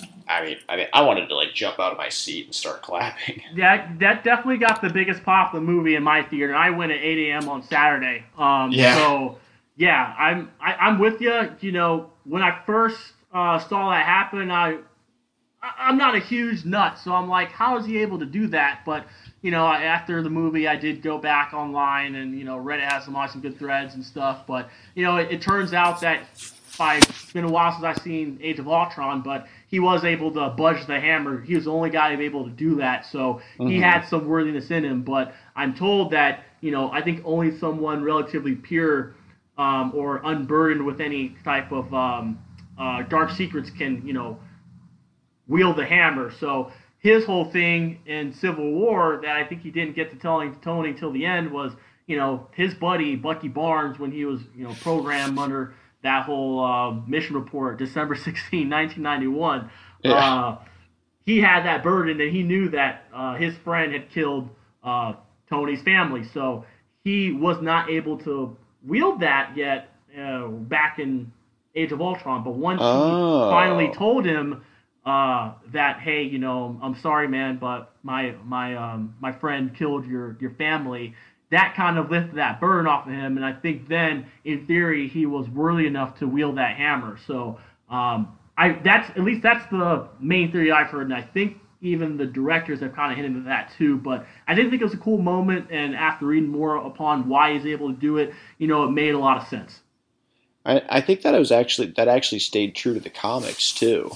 Speaker 3: I wanted to jump out of my seat and start clapping.
Speaker 4: Yeah, that definitely got the biggest pop of the movie in my theater. I went at 8 a.m. on Saturday. So yeah, I'm with you. When I first saw that happen, I'm not a huge nut, so I'm like, how is he able to do that? But after the movie, I did go back online, and Reddit has some good threads and stuff. But it turns out that it's been a while since I've seen Age of Ultron, but he was able to budge the hammer. He was the only guy able to do that, so he had some worthiness in him. But I'm told that I think only someone relatively pure or unburdened with any type of dark secrets can wield the hammer. So his whole thing in Civil War that I think he didn't get to telling Tony till the end was his buddy Bucky Barnes, when he was programmed under that whole mission report, December 16, 1991.
Speaker 3: Yeah.
Speaker 4: He had that burden, and he knew that his friend had killed Tony's family. So he was not able to wield that yet back in Age of Ultron. But once he finally told him that, hey, I'm sorry, man, but my friend killed your family, that kind of lifted that burden off of him, and I think then, in theory, he was worthy enough to wield that hammer. So, that's the main theory I've heard, and I think even the directors have kind of hinted at that too. But I did think it was a cool moment, and after reading more upon why he's able to do it, it made a lot of sense.
Speaker 3: I think that actually stayed true to the comics too.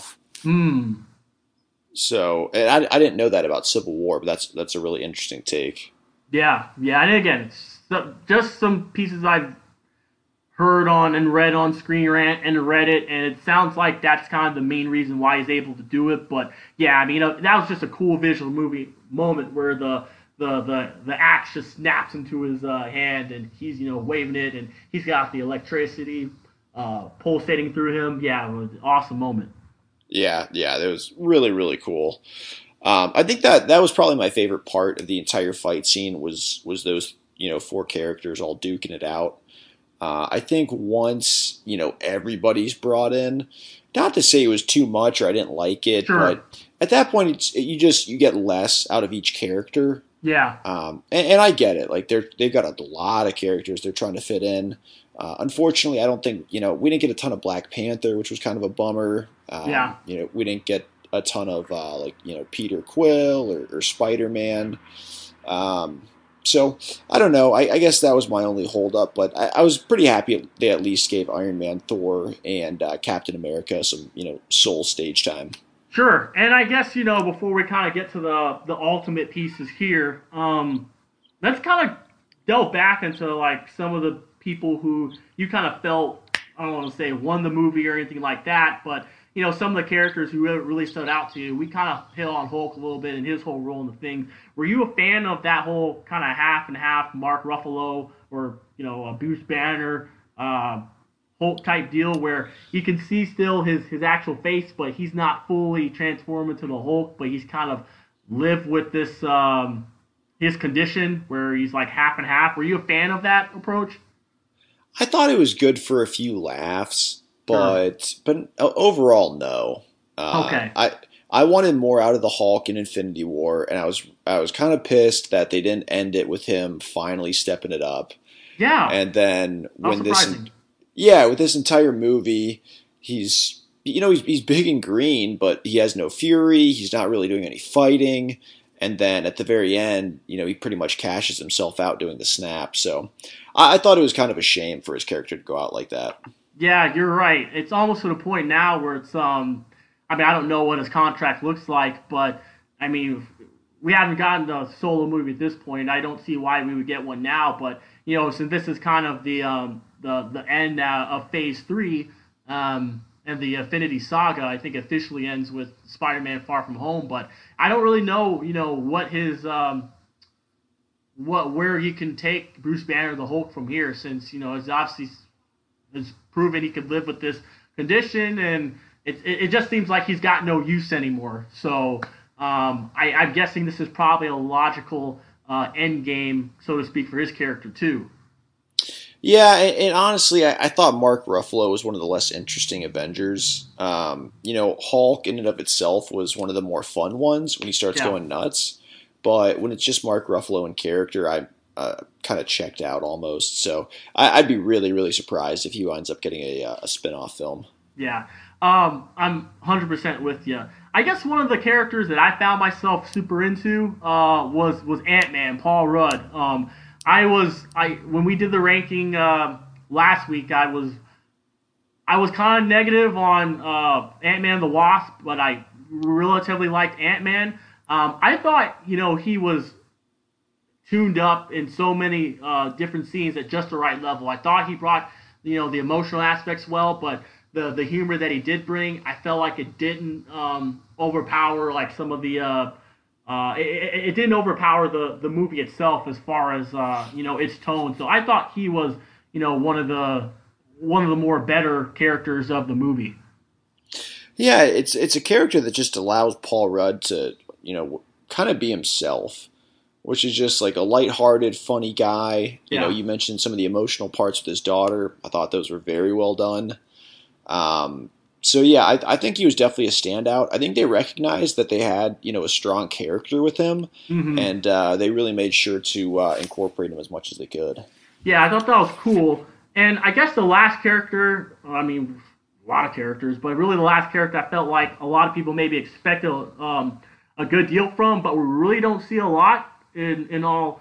Speaker 3: So, and I didn't know that about Civil War, but that's a really interesting take.
Speaker 4: Yeah, and again, just some pieces I've heard on and read on Screen Rant and Reddit, and it sounds like that's kind of the main reason why he's able to do it. But yeah, that was just a cool visual movie moment where the axe just snaps into his hand, and he's waving it, and he's got the electricity pulsating through him. Yeah, it was an awesome moment.
Speaker 3: Yeah, that was really, really cool. I think that was probably my favorite part of the entire fight scene was those, four characters all duking it out. I think once, everybody's brought in, not to say it was too much or I didn't like it,
Speaker 4: Sure.
Speaker 3: but at that point, you get less out of each character.
Speaker 4: Yeah.
Speaker 3: And I get it. Like they've got a lot of characters they're trying to fit in. Unfortunately, I don't think, we didn't get a ton of Black Panther, which was kind of a bummer.
Speaker 4: Yeah.
Speaker 3: We didn't get a ton of Peter Quill or Spider-Man. So I don't know. I guess that was my only holdup, but I was pretty happy they at least gave Iron Man, Thor, and Captain America some sole stage time.
Speaker 4: Sure, and I guess before we kind of get to the ultimate pieces here, let's kind of delve back into like some of the people who you kind of felt, I don't want to say won the movie or anything like that, but some of the characters who really stood out to you. We kind of hit on Hulk a little bit and his whole role in the thing. Were you a fan of that whole kind of half and half Mark Ruffalo or a Bruce Banner Hulk type deal where you can see still his actual face, but he's not fully transformed into the Hulk, but he's kind of lived with this his condition where he's like half and half? Were you a fan of that approach?
Speaker 3: I thought it was good for a few laughs. But overall, no.
Speaker 4: Okay.
Speaker 3: I wanted more out of the Hulk in Infinity War, and I was kind of pissed that they didn't end it with him finally stepping it up.
Speaker 4: Yeah.
Speaker 3: And then
Speaker 4: with
Speaker 3: this entire movie, he's big and green, but he has no fury. He's not really doing any fighting. And then at the very end, he pretty much cashes himself out doing the snap. So I thought it was kind of a shame for his character to go out like that.
Speaker 4: Yeah, you're right. It's almost to the point now where it's, I don't know what his contract looks like, but, we haven't gotten a solo movie at this point. I don't see why we would get one now, but, since this is kind of the end of Phase 3, and the Infinity Saga, I think officially ends with Spider-Man Far From Home, but I don't really know, what his, where he can take Bruce Banner, the Hulk, from here, since, it's obviously has proven he could live with this condition, and it just seems like he's got no use anymore. So I'm guessing this is probably a logical end game, so to speak, for his character too.
Speaker 3: Yeah, and honestly, I thought Mark Ruffalo was one of the less interesting Avengers. Hulk in and of itself was one of the more fun ones when he starts going nuts, but when it's just Mark Ruffalo in character, I kind of checked out almost. So I'd be really, really surprised if he winds up getting a spin-off film.
Speaker 4: Yeah, I'm 100% with you. I guess one of the characters that I found myself super into was Ant-Man, Paul Rudd. When we did the ranking last week, I was kind of negative on Ant-Man the Wasp, but I relatively liked Ant-Man. I thought he was tuned up in so many different scenes at just the right level. I thought he brought the emotional aspects well, but the humor that he did bring, I felt like it didn't overpower like some of the it didn't overpower the movie itself as far as its tone. So I thought he was one of the more better characters of the movie.
Speaker 3: Yeah, it's a character that just allows Paul Rudd to kind of be himself, which is just like a lighthearted, funny guy. You mentioned some of the emotional parts with his daughter. I thought those were very well done. So yeah, I think he was definitely a standout. I think they recognized that they had, a strong character with him, and they really made sure to incorporate him as much as they could.
Speaker 4: Yeah, I thought that was cool. And I guess the last character, a lot of characters, but really the last character I felt like a lot of people maybe expected a good deal from, but we really don't see a lot in all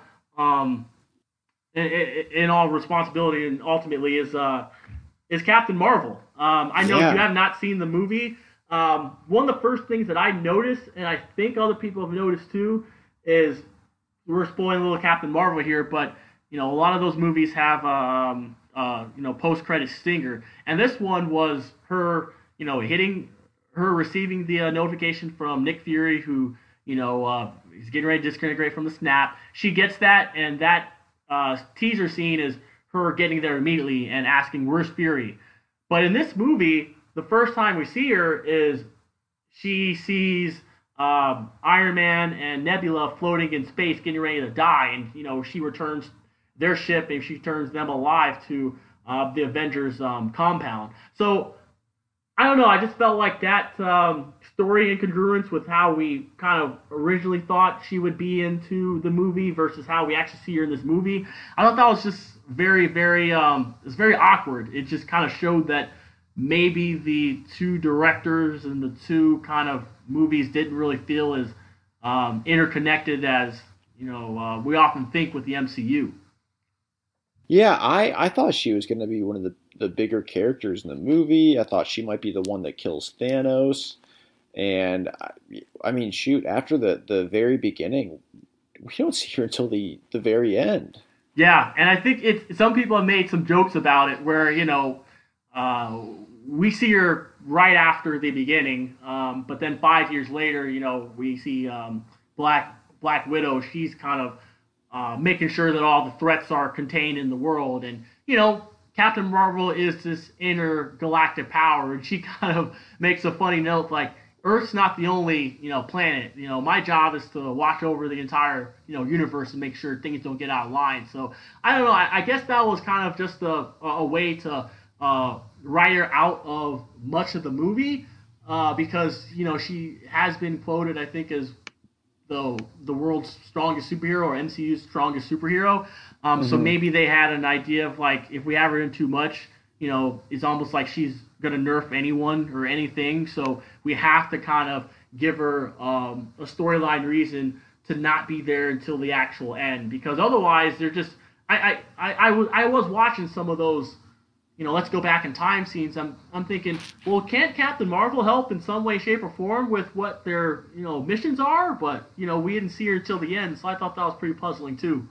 Speaker 4: responsibility, and ultimately is Captain Marvel. I know you have not seen the movie. One of the first things that I noticed, and I think other people have noticed too, is we're spoiling a little Captain Marvel here, but a lot of those movies have post-credit stinger, and this one was her, receiving the notification from Nick Fury, who he's getting ready to disintegrate from the snap. She gets that, and that teaser scene is her getting there immediately and asking, "Where's Fury?" But in this movie, the first time we see her is she sees Iron Man and Nebula floating in space, getting ready to die, and she returns their ship and she turns them alive to the Avengers compound. So I don't know. I just felt like that story in congruence with how we kind of originally thought she would be into the movie versus how we actually see her in this movie. I thought that was just very, very, it's very awkward. It just kind of showed that maybe the two directors and the two kind of movies didn't really feel as interconnected as, we often think with the MCU.
Speaker 3: Yeah, I thought she was going to be one of the bigger characters in the movie. I thought she might be the one that kills Thanos. And, I mean, shoot, after the very beginning, we don't see her until the very end.
Speaker 4: Yeah, and I think some people have made some jokes about it where, we see her right after the beginning, but then 5 years later, we see Black Widow. She's kind of making sure that all the threats are contained in the world. And, Captain Marvel is this intergalactic power, and she kind of makes a funny note like, Earth's not the only, planet. My job is to watch over the entire, universe and make sure things don't get out of line. So, I don't know. I guess that was kind of just a way to write her out of much of the movie because, she has been quoted, I think, as the world's strongest superhero or MCU's strongest superhero. So maybe they had an idea of, like, if we have her in too much, it's almost like she's going to nerf anyone or anything. So we have to kind of give her a storyline reason to not be there until the actual end. Because otherwise, they're just... I was watching some of those, let's go back in time scenes. I'm thinking, well, can't Captain Marvel help in some way, shape, or form with what their, missions are? But, we didn't see her until the end. So I thought that was pretty puzzling, too.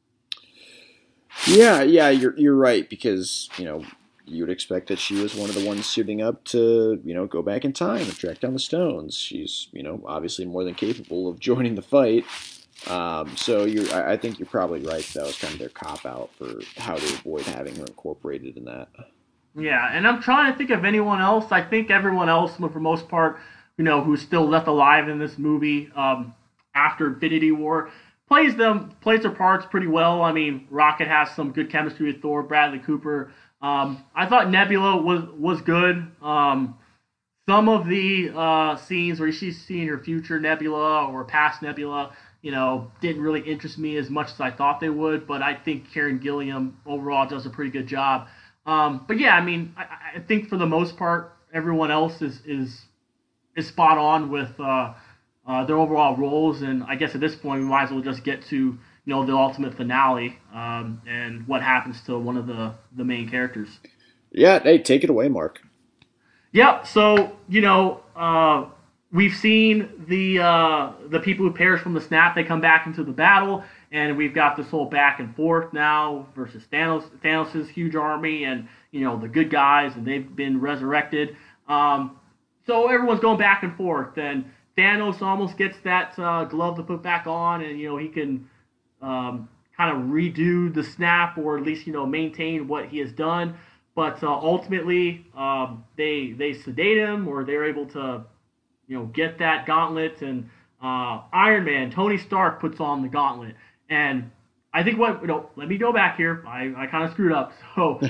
Speaker 3: Yeah, you're right, because, you would expect that she was one of the ones suiting up to, go back in time and track down the stones. She's, obviously more than capable of joining the fight. So I think you're probably right. That was kind of their cop-out for how to avoid having her incorporated in that.
Speaker 4: Yeah, and I'm trying to think of anyone else. I think everyone else, for the most part, who's still left alive in this movie after Infinity War, plays their parts pretty well. I mean, Rocket has some good chemistry with Thor, Bradley Cooper. I thought Nebula was good. Some of the scenes where she's seeing her future Nebula or past Nebula, didn't really interest me as much as I thought they would. But I think Karen Gilliam overall does a pretty good job. But yeah, I mean, I think for the most part, everyone else is spot on with their overall roles. And I guess at this point, we might as well just get to the ultimate finale and what happens to one of the main characters.
Speaker 3: Yeah, hey, take it away, Mark.
Speaker 4: Yep. So we've seen the people who perish from the snap. They come back into the battle, and we've got this whole back and forth now versus Thanos' huge army, and the good guys, and they've been resurrected. So everyone's going back and forth, and Thanos almost gets that glove to put back on, and he can kind of redo the snap, or at least maintain what he has done. But ultimately, they sedate him, or they're able to get that gauntlet, and Iron Man, Tony Stark, puts on the gauntlet. And I think let me go back here. I kind of screwed up. So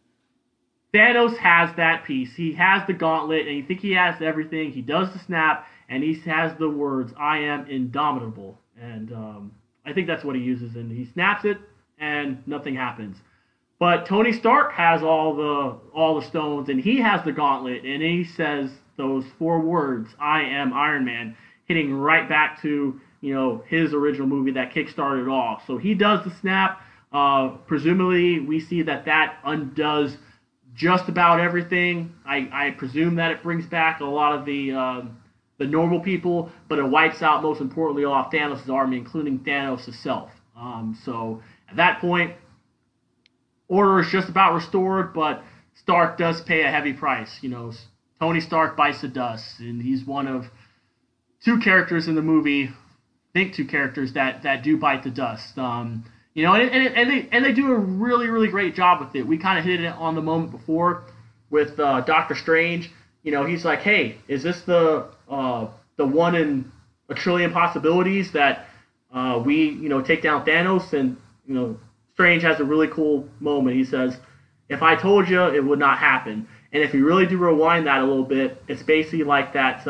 Speaker 4: Thanos has that piece. He has the gauntlet, and you think he has everything. He does the snap, and he has the words, "I am indomitable." And I think that's what he uses, and he snaps it, and nothing happens. But Tony Stark has all the stones, and he has the gauntlet, and he says those 4 words, "I am Iron Man," hitting right back to his original movie that kickstarted it all. So he does the snap. Presumably, we see that undoes just about everything. I presume that it brings back a lot of the normal people, but it wipes out, most importantly, off Thanos' army, including Thanos himself. So at that point, order is just about restored, but Stark does pay a heavy price. Tony Stark bites the dust, and he's one of 2 characters in the movie, two characters that do bite the dust. And they do a really, really great job with it. We kind of hit it on the moment before with Doctor Strange. He's like, hey, is this the one in a trillion possibilities that we take down Thanos? And Strange has a really cool moment. He says, if I told you, it would not happen. And if you really do rewind that a little bit, it's basically like that,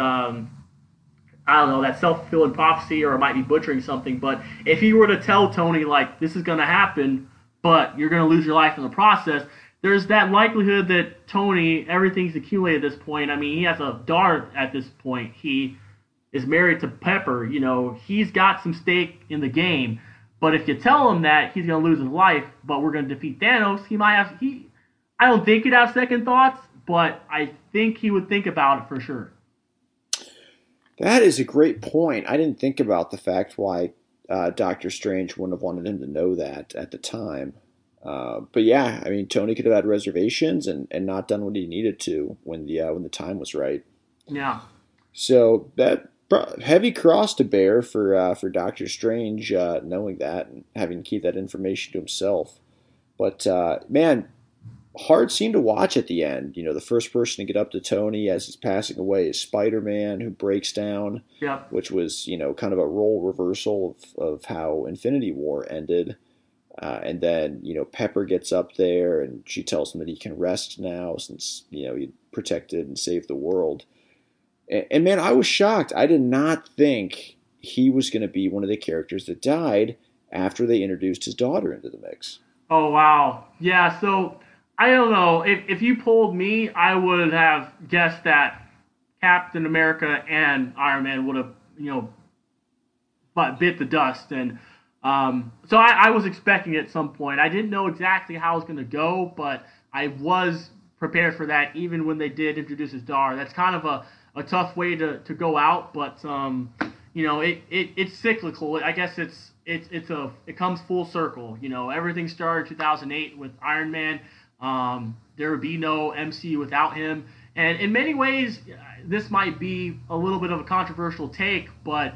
Speaker 4: I don't know, that self-fulfilling prophecy, or it might be butchering something, but if he were to tell Tony, like, this is going to happen, but you're going to lose your life in the process, there's that likelihood that Tony, everything's accumulated at this point. I mean, he has a daughter at this point. He is married to Pepper. You know, he's got some stake in the game. But if you tell him that he's going to lose his life, but we're going to defeat Thanos, he might have, I don't think he'd have second thoughts, but I think he would think about it for sure.
Speaker 3: That is a great point. I didn't think about the fact why Doctor Strange wouldn't have wanted him to know that at the time. But yeah, I mean, Tony could have had reservations and not done what he needed to when the time was right.
Speaker 4: Yeah. So
Speaker 3: that heavy cross to bear for Doctor Strange, knowing that and having to keep that information to himself. But man, hard scene to watch at the end. You know, the first person to get up to Tony as he's passing away is Spider-Man, who breaks down.
Speaker 4: Yep.
Speaker 3: Which was, you know, kind of a role reversal of how Infinity War ended. And then, you know, Pepper gets up there and she tells him that he can rest now since, you know, he protected and saved the world. And man, I was shocked. I did not think he was going to be one of the characters that died after they introduced his daughter into the mix.
Speaker 4: Oh, wow. Yeah, so I don't know. If you polled me, I would have guessed that Captain America and Iron Man would have, you know, bit the dust. And so I was expecting it at some point. I didn't know exactly how it was going to go, but I was prepared for that even when they did introduce his daughter. That's kind of a tough way to go out, but, you know, it's cyclical. I guess it comes full circle. You know, everything started in 2008 with Iron Man. There would be no MCU without him. And in many ways, this might be a little bit of a controversial take, but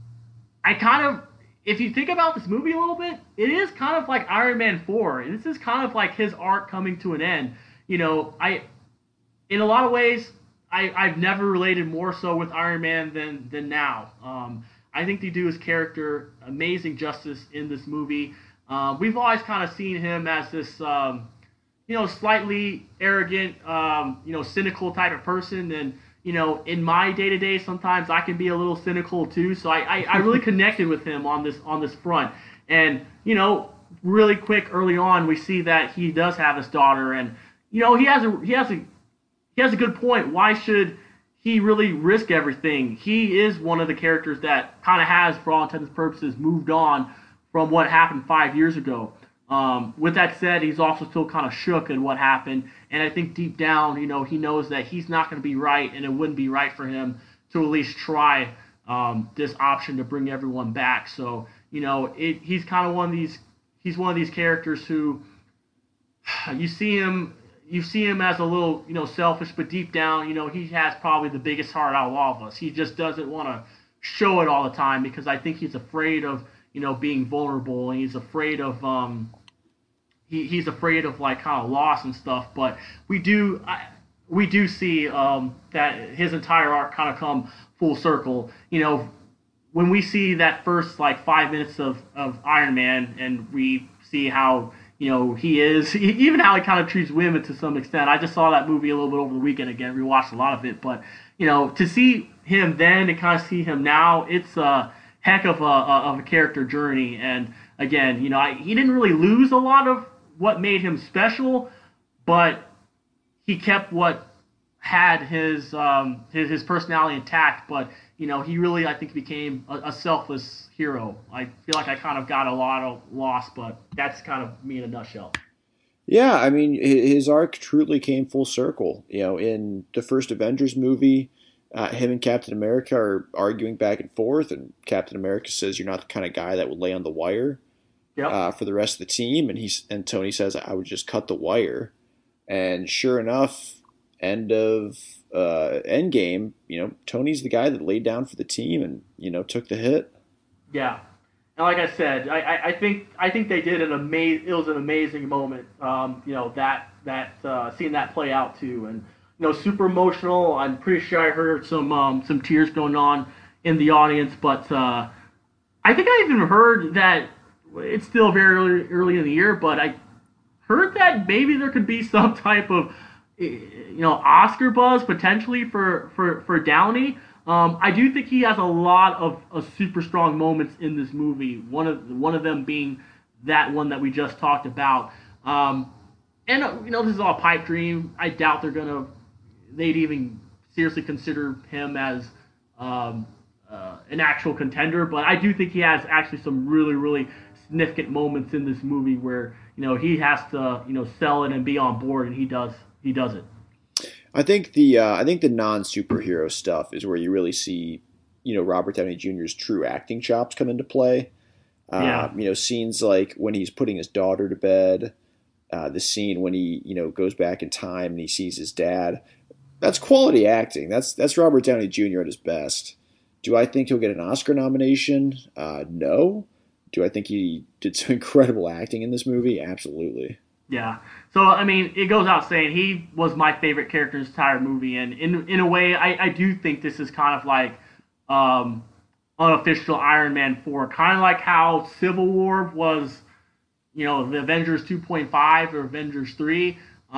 Speaker 4: if you think about this movie a little bit, it is kind of like Iron Man 4. This is kind of like his arc coming to an end. You know, in a lot of ways, I've never related more so with Iron Man than now. I think they do his character amazing justice in this movie. We've always kind of seen him as this, you know, slightly arrogant, you know, cynical type of person. And, you know, in my day-to-day, sometimes I can be a little cynical too. So I really connected with him on this front. And, you know, really quick early on, we see that he does have his daughter. And, you know, he has a good point. Why should he really risk everything? He is one of the characters that kind of has, for all intents and purposes, moved on from what happened 5 years ago. With that said, he's also still kind of shook at what happened. And I think deep down, you know, he knows that he's not going to be right, and it wouldn't be right for him to at least try this option to bring everyone back. So, you know, he's kind of one of these characters who you see him as a little, you know, selfish, but deep down, you know, he has probably the biggest heart out of all of us. He just doesn't want to show it all the time because I think he's afraid of, you know, being vulnerable, and he's afraid of he's afraid of like kind of loss and stuff. But we do see that his entire arc kind of come full circle. You know, when we see that first like 5 minutes of Iron Man, and we see how, you know, even how he kind of treats women to some extent. I just saw that movie a little bit over the weekend again, rewatched a lot of it. But, you know, to see him then and kind of see him now, it's a heck of a character journey. And again, you know, he didn't really lose a lot of what made him special, but he kept what had his personality intact. But, you know, he really, I think, became a selfless hero. I feel like I kind of got a lot of loss, but that's kind of me in a nutshell.
Speaker 3: Yeah, I mean, his arc truly came full circle. You know, in the first Avengers movie, him and Captain America are arguing back and forth, and Captain America says, "You're not the kind of guy that would lay on the wire for the rest of the team," and Tony says, "I would just cut the wire." And sure enough, end of Endgame, you know, Tony's the guy that laid down for the team and, you know, took the hit.
Speaker 4: Yeah, and like I said, I think they did it was an amazing moment. You know, that seeing that play out too, and, you know, super emotional. I'm pretty sure I heard some tears going on in the audience, but I think I even heard that it's still very early in the year, but I heard that maybe there could be some type of Oscar buzz potentially for Downey. I do think he has a lot of super strong moments in this movie. One of them being that one that we just talked about. And this is all a pipe dream. I doubt they'd even seriously consider him as an actual contender. But I do think he has actually some really, really significant moments in this movie where he has to sell it and be on board, and he does it.
Speaker 3: I think the non-superhero stuff is where you really see Robert Downey Jr.'s true acting chops come into play. Scenes like when he's putting his daughter to bed, the scene when he goes back in time and he sees his dad. That's quality acting. That's Robert Downey Jr. at his best. Do I think he'll get an Oscar nomination? No. Do I think he did some incredible acting in this movie? Absolutely.
Speaker 4: Yeah. So, I mean, it goes out saying he was my favorite character in this entire movie. And in a way, I do think this is kind of like unofficial Iron Man 4. Kind of like how Civil War was, the Avengers 2.5 or Avengers 3.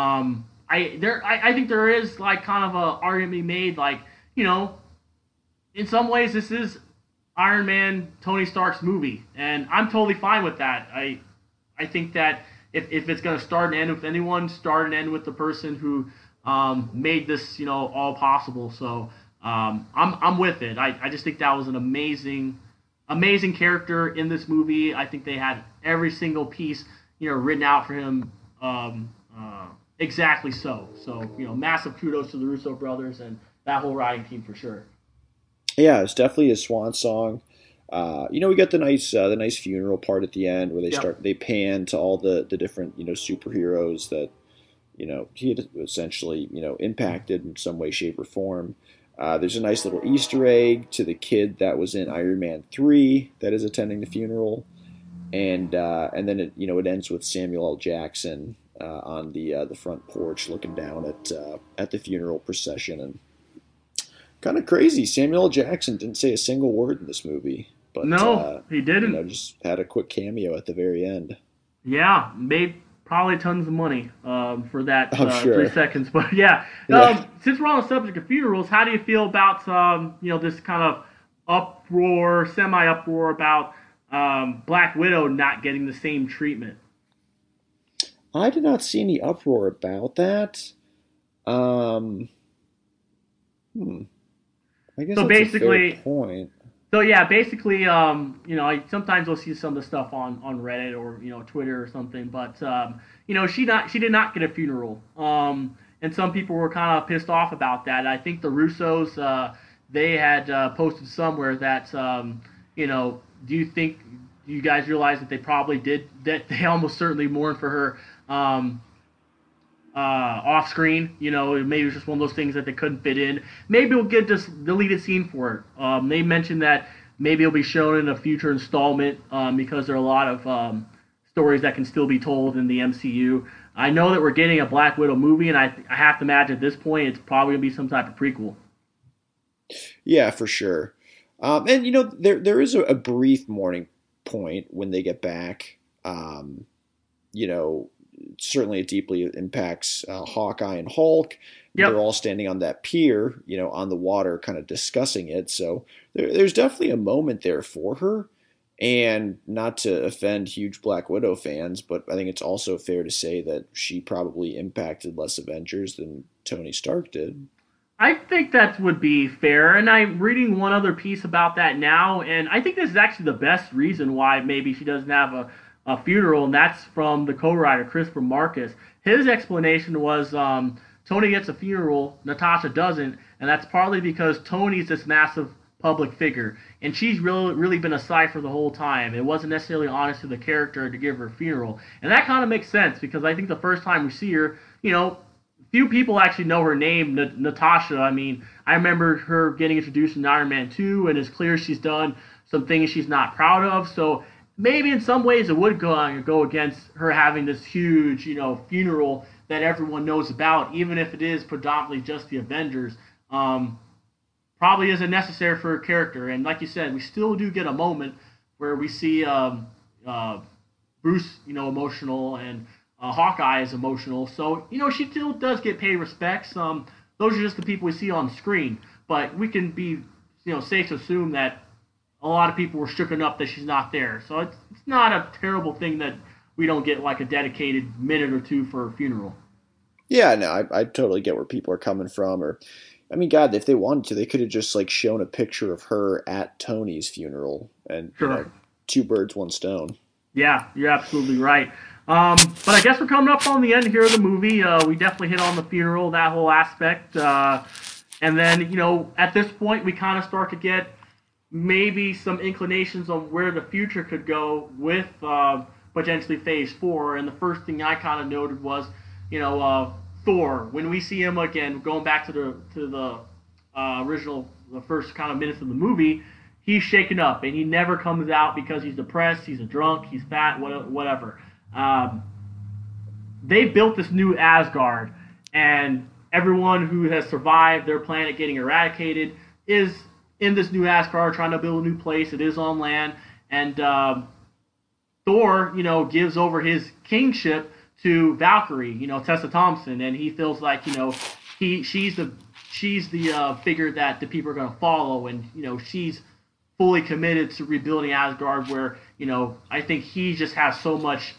Speaker 4: I think there is like kind of a argument to be made, like, in some ways this is Iron Man, Tony Stark's movie. And I'm totally fine with that. I think that if it's going to start and end with anyone, start and end with the person who made this, all possible. So I'm with it. I just think that was an amazing character in this movie. I think they had every single piece, written out for him exactly so. So, massive kudos to the Russo brothers and that whole writing team for sure.
Speaker 3: Yeah, it's definitely a swan song. We got the nice funeral part at the end where they pan to all the different superheroes that he had essentially impacted in some way, shape, or form. There's a nice little Easter egg to the kid that was in Iron Man 3 that is attending the funeral, and then it ends with Samuel L. Jackson on the front porch looking down at the funeral procession. And kind of crazy, Samuel L. Jackson didn't say a single word in this movie. But,
Speaker 4: no, he didn't.
Speaker 3: Just had a quick cameo at the very end.
Speaker 4: Yeah, made probably tons of money for that
Speaker 3: sure.
Speaker 4: 3 seconds. But yeah. Since we're on the subject of funerals, how do you feel about this kind of semi-uproar about Black Widow not getting the same treatment?
Speaker 3: I did not see any uproar about that. I guess
Speaker 4: so
Speaker 3: that's
Speaker 4: basically,
Speaker 3: a fair point.
Speaker 4: So yeah, basically, sometimes we'll see some of the stuff on Reddit or Twitter or something, but she did not get a funeral, and some people were kind of pissed off about that. I think the Russos they had posted somewhere that do you guys realize that they probably did, that they almost certainly mourned for her off screen? Maybe it was just one of those things that they couldn't fit in. Maybe we'll get this deleted scene for it. They mentioned that maybe it'll be shown in a future installment because there are a lot of stories that can still be told in the MCU. I know that we're getting a Black Widow movie, and I have to imagine at this point it's probably going to be some type of prequel. Yeah,
Speaker 3: for sure. And there is a brief mourning point when they get back. Certainly it deeply impacts Hawkeye and Hulk. Yep. They're all standing on that pier, on the water, kind of discussing it. So there's definitely a moment there for her. And not to offend huge Black Widow fans, but I think it's also fair to say that she probably impacted less Avengers than Tony Stark did.
Speaker 4: I think that would be fair, and I'm reading one other piece about that now, and I think this is actually the best reason why maybe she doesn't have a funeral, and that's from the co-writer, Christopher Marcus. His explanation was Tony gets a funeral, Natasha doesn't, and that's partly because Tony's this massive public figure, and she's really been a cipher the whole time. It wasn't necessarily honest to the character to give her a funeral, and that kind of makes sense, because I think the first time we see her, few people actually know her name, Natasha. I mean, I remember her getting introduced in Iron Man 2, and it's clear she's done some things she's not proud of, so maybe in some ways it would go against her having this huge, funeral that everyone knows about, even if it is predominantly just the Avengers. Probably isn't necessary for her character. And like you said, we still do get a moment where we see Bruce, emotional, and Hawkeye is emotional. So, she still does get paid respects. Those are just the people we see on screen. But we can be, safe to assume that a lot of people were shooken up that she's not there. So it's not a terrible thing that we don't get like a dedicated minute or two for a funeral.
Speaker 3: Yeah, no, I totally get where people are coming from. Or, I mean, God, if they wanted to, they could have just like shown a picture of her at Tony's funeral, and
Speaker 4: Sure.
Speaker 3: two birds, one stone.
Speaker 4: Yeah, you're absolutely right. But I guess we're coming up on the end here of the movie. We definitely hit on the funeral, that whole aspect. And then, at this point, we kind of start to get maybe some inclinations on where the future could go with potentially Phase 4. And the first thing I kind of noted was, Thor. When we see him again, going back to the original, the first kind of minutes of the movie, he's shaken up, and he never comes out because he's depressed, he's a drunk, he's fat, whatever. They built this new Asgard, and everyone who has survived their planet getting eradicated is in this new Asgard trying to build a new place. It is on land, and Thor, gives over his kingship to Valkyrie, Tessa Thompson, and he feels like, she's the figure that the people are going to follow, and she's fully committed to rebuilding Asgard, where I think he just has so much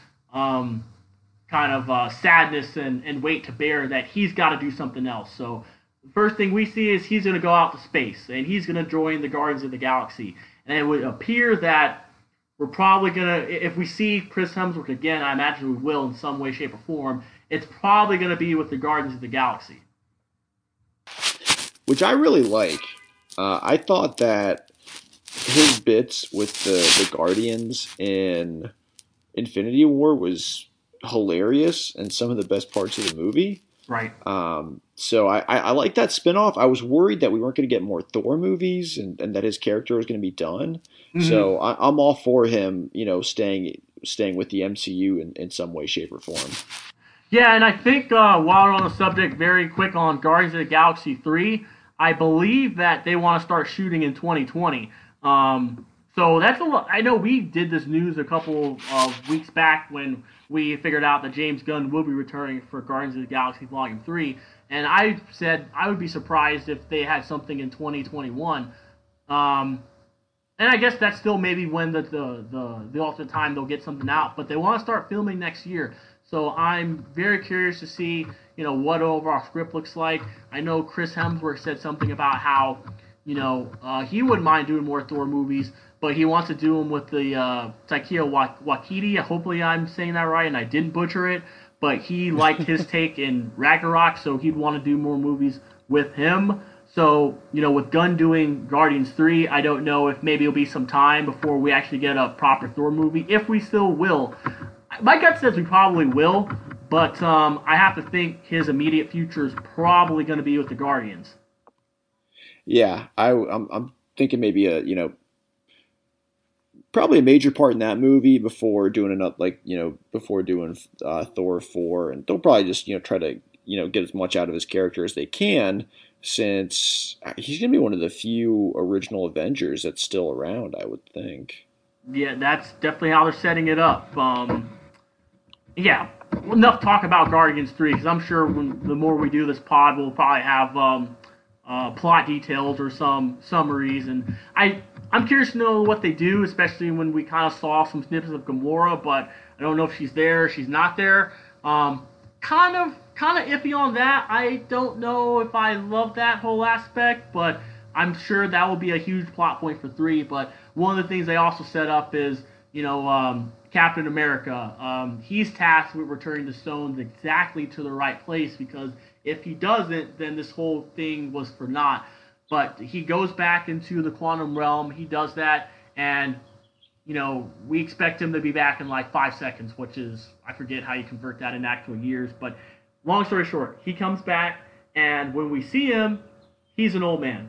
Speaker 4: sadness and weight to bear that he's got to do something else. So the first thing we see is he's going to go out to space, and he's going to join the Guardians of the Galaxy. And it would appear that we're probably going to, if we see Chris Hemsworth again, I imagine we will in some way, shape, or form, it's probably going to be with the Guardians of the Galaxy.
Speaker 3: Which I really like. I thought that his bits with the Guardians in Infinity War was hilarious and some of the best parts of the movie.
Speaker 4: Right.
Speaker 3: So I like that spinoff. I was worried that we weren't going to get more Thor movies and that his character was going to be done. Mm-hmm. So I'm all for him, staying with the MCU in some way, shape, or form.
Speaker 4: Yeah, and I think while we're on the subject, very quick on Guardians of the Galaxy 3, I believe that they want to start shooting in 2020. So that's a lot. I know we did this news a couple of weeks back when we figured out that James Gunn will be returning for Guardians of the Galaxy Volume 3. And I said I would be surprised if they had something in 2021. And I guess that's still maybe when the alternate time they'll get something out. But they want to start filming next year. So I'm very curious to see, what overall script looks like. I know Chris Hemsworth said something about how, he wouldn't mind doing more Thor movies, but he wants to do them with the Taika Waititi. Hopefully I'm saying that right, and I didn't butcher it. But he liked his take in Ragnarok, so he'd want to do more movies with him. So, with Gunn doing Guardians 3, I don't know if maybe it'll be some time before we actually get a proper Thor movie, if we still will. My gut says we probably will, but I have to think his immediate future is probably going to be with the Guardians.
Speaker 3: Yeah, I'm thinking maybe probably a major part in that movie before doing Thor 4, and they'll probably just try to get as much out of his character as they can, since he's gonna be one of the few original Avengers that's still around, I would think.
Speaker 4: Yeah, that's definitely how they're setting it up. Yeah, enough talk about Guardians 3, because I'm sure the more we do this pod, we'll probably have plot details or some summaries, and I'm curious to know what they do, especially when we kind of saw some snippets of Gamora, but I don't know if she's there or she's not there. Kind of iffy on that. I don't know if I love that whole aspect, but I'm sure that will be a huge plot point for 3. But one of the things they also set up is, Captain America. He's tasked with returning the stones exactly to the right place, because if he doesn't, then this whole thing was for naught. But he goes back into the quantum realm. He does that, and we expect him to be back in like 5 seconds, which is, I forget how you convert that in actual years. But long story short, he comes back, and when we see him, he's an old man.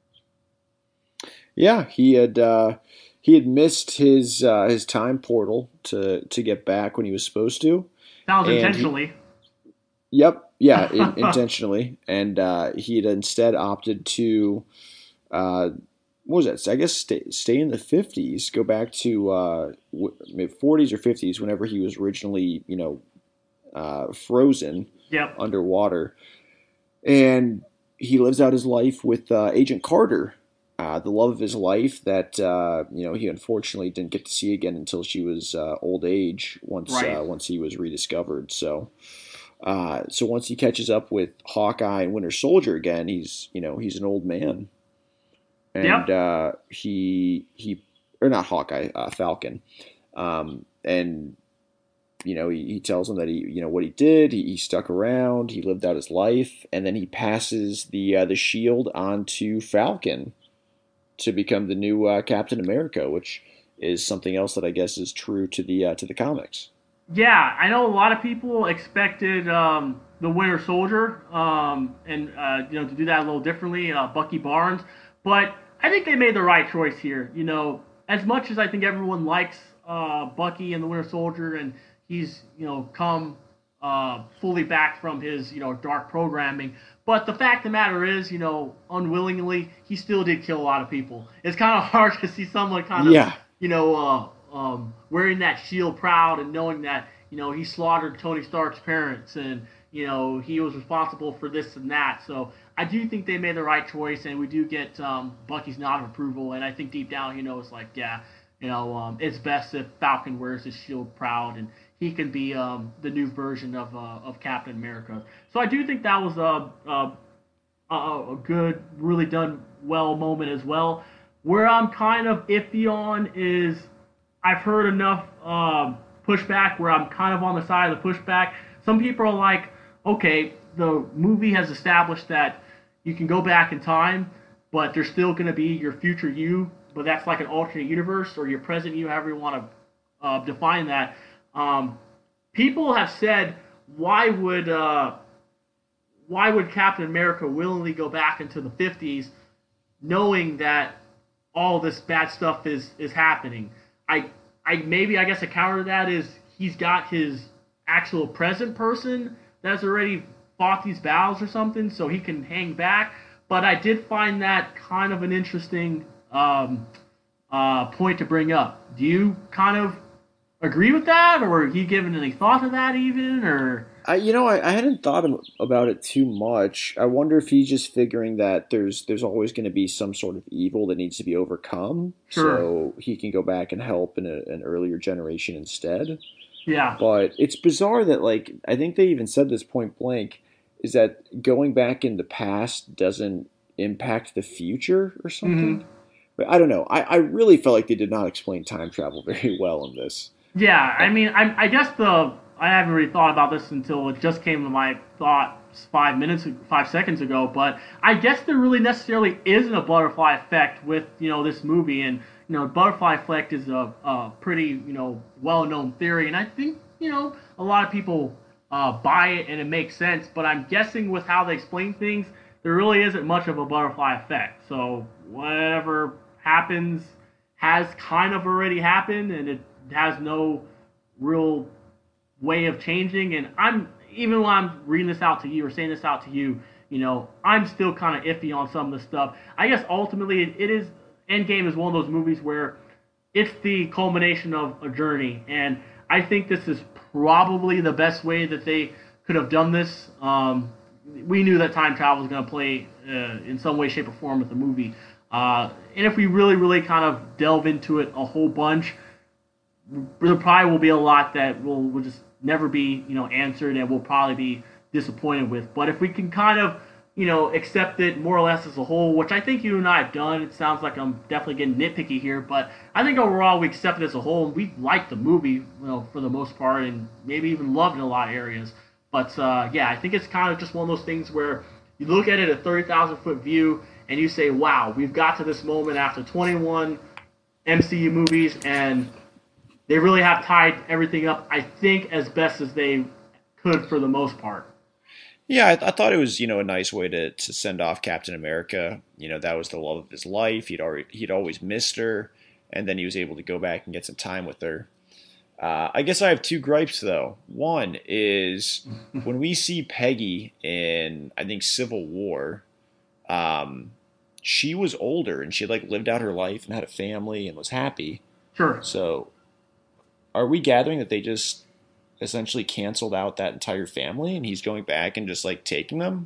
Speaker 3: Yeah, he had missed his time portal to get back when he was supposed to.
Speaker 4: Sounds intentionally.
Speaker 3: Yep. Yeah, intentionally. And he had instead opted to, what was that? I guess stay in the 50s, go back to 40s or 50s, whenever he was originally, frozen underwater. And he lives out his life with Agent Carter, the love of his life that he unfortunately didn't get to see again until she was old age once he was rediscovered. So once he catches up with Hawkeye and Winter Soldier again, he's an old man, and he or not Hawkeye, Falcon, and he tells him that what he did, he stuck around, he lived out his life, and then he passes the shield on to Falcon to become the new Captain America, which is something else that I guess is true to the comics.
Speaker 4: Yeah, I know a lot of people expected the Winter Soldier to do that a little differently, Bucky Barnes, but I think they made the right choice here. As much as I think everyone likes Bucky and the Winter Soldier, and he's come fully back from his dark programming, but the fact of the matter is, unwillingly, he still did kill a lot of people. It's kind of hard to see someone wearing that shield proud and knowing that he slaughtered Tony Stark's parents and he was responsible for this and that. So I do think they made the right choice, and we do get Bucky's nod of approval. And I think deep down he knows, it's best if Falcon wears his shield proud and he can be the new version of Captain America. So I do think that was a good, really done well moment as well. Where I'm kind of iffy on is I've heard enough pushback where I'm kind of on the side of the pushback. Some people are like, okay, the movie has established that you can go back in time, but there's still going to be your future you, but that's like an alternate universe, or your present you, however you want to define that. People have said, why would Captain America willingly go back into the 50s knowing that all this bad stuff is happening? I guess a counter to that is he's got his actual present person that's already fought these battles or something, so he can hang back. But I did find that kind of an interesting point to bring up. Do you kind of agree with that, or have you given any thought to that even, or?
Speaker 3: I hadn't thought about it too much. I wonder if he's just figuring that there's always going to be some sort of evil that needs to be overcome, so he can go back and help in an earlier generation instead.
Speaker 4: Yeah.
Speaker 3: But it's bizarre that, I think they even said this point blank, is that going back in the past doesn't impact the future or something. Mm-hmm. But I don't know. I really felt like they did not explain time travel very well in this.
Speaker 4: Yeah, I mean, I guess I haven't really thought about this until it just came to my thoughts 5 seconds ago, but I guess there really necessarily isn't a butterfly effect with, this movie, and, butterfly effect is a pretty, well-known theory, and I think, a lot of people buy it and it makes sense, but I'm guessing with how they explain things, there really isn't much of a butterfly effect, so whatever happens has kind of already happened, and it has no real way of changing. And even when I'm reading this out to you or saying this out to you, I'm still kind of iffy on some of the stuff. I guess ultimately it is, Endgame is one of those movies where it's the culmination of a journey, and I think this is probably the best way that they could have done this. We knew that time travel was going to play in some way, shape, or form with the movie, and if we really, really kind of delve into it a whole bunch, there probably will be a lot that will just never be, answered, and we'll probably be disappointed with. But if we can kind of, accept it more or less as a whole, which I think you and I have done, it sounds like I'm definitely getting nitpicky here, but I think overall we accept it as a whole, and we liked the movie, for the most part, and maybe even loved it in a lot of areas. But I think it's kind of just one of those things where you look at it at a 30,000-foot view, and you say, wow, we've got to this moment after 21 MCU movies, and they really have tied everything up, I think, as best as they could for the most part.
Speaker 3: Yeah, I thought it was, a nice way to send off Captain America. That was the love of his life. He'd always missed her, and then he was able to go back and get some time with her. I guess I have two gripes, though. One is when we see Peggy in, I think, Civil War, she was older, and she lived out her life and had a family and was happy.
Speaker 4: Sure.
Speaker 3: So are we gathering that they just essentially canceled out that entire family, and he's going back and just like taking them?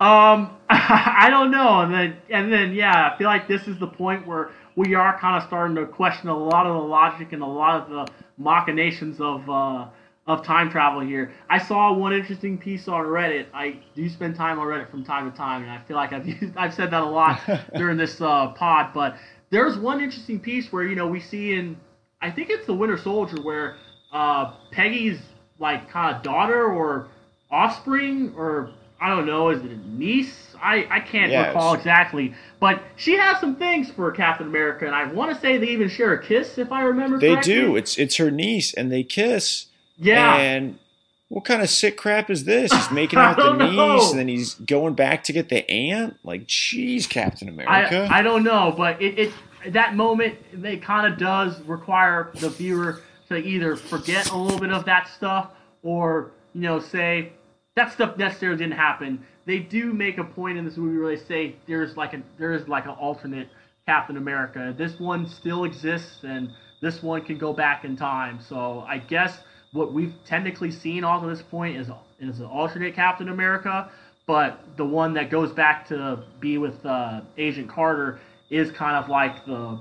Speaker 4: I don't know, and then yeah, I feel like this is the point where we are kind of starting to question a lot of the logic and a lot of the machinations of time travel here. I saw one interesting piece on Reddit. I do spend time on Reddit from time to time, and I feel like I've said that a lot during this pod. But there's one interesting piece where we see in, I think it's the Winter Soldier, where Peggy's like kind of daughter or offspring, or I don't know, is it a niece? I can't recall exactly, but she has some things for Captain America, and I want to say they even share a kiss, if I remember correctly.
Speaker 3: They do. It's her niece, and they kiss.
Speaker 4: Yeah.
Speaker 3: And what kind of sick crap is this? He's making out the niece, and then he's going back to get the aunt? Like, jeez, Captain America.
Speaker 4: I don't know, but it that moment, it kind of does require the viewer to either forget a little bit of that stuff or, say, that stuff necessarily didn't happen. They do make a point in this movie where they say there is like an alternate Captain America. This one still exists, and this one can go back in time. So I guess what we've technically seen all to this point is an alternate Captain America, but the one that goes back to be with Agent Carter is kind of like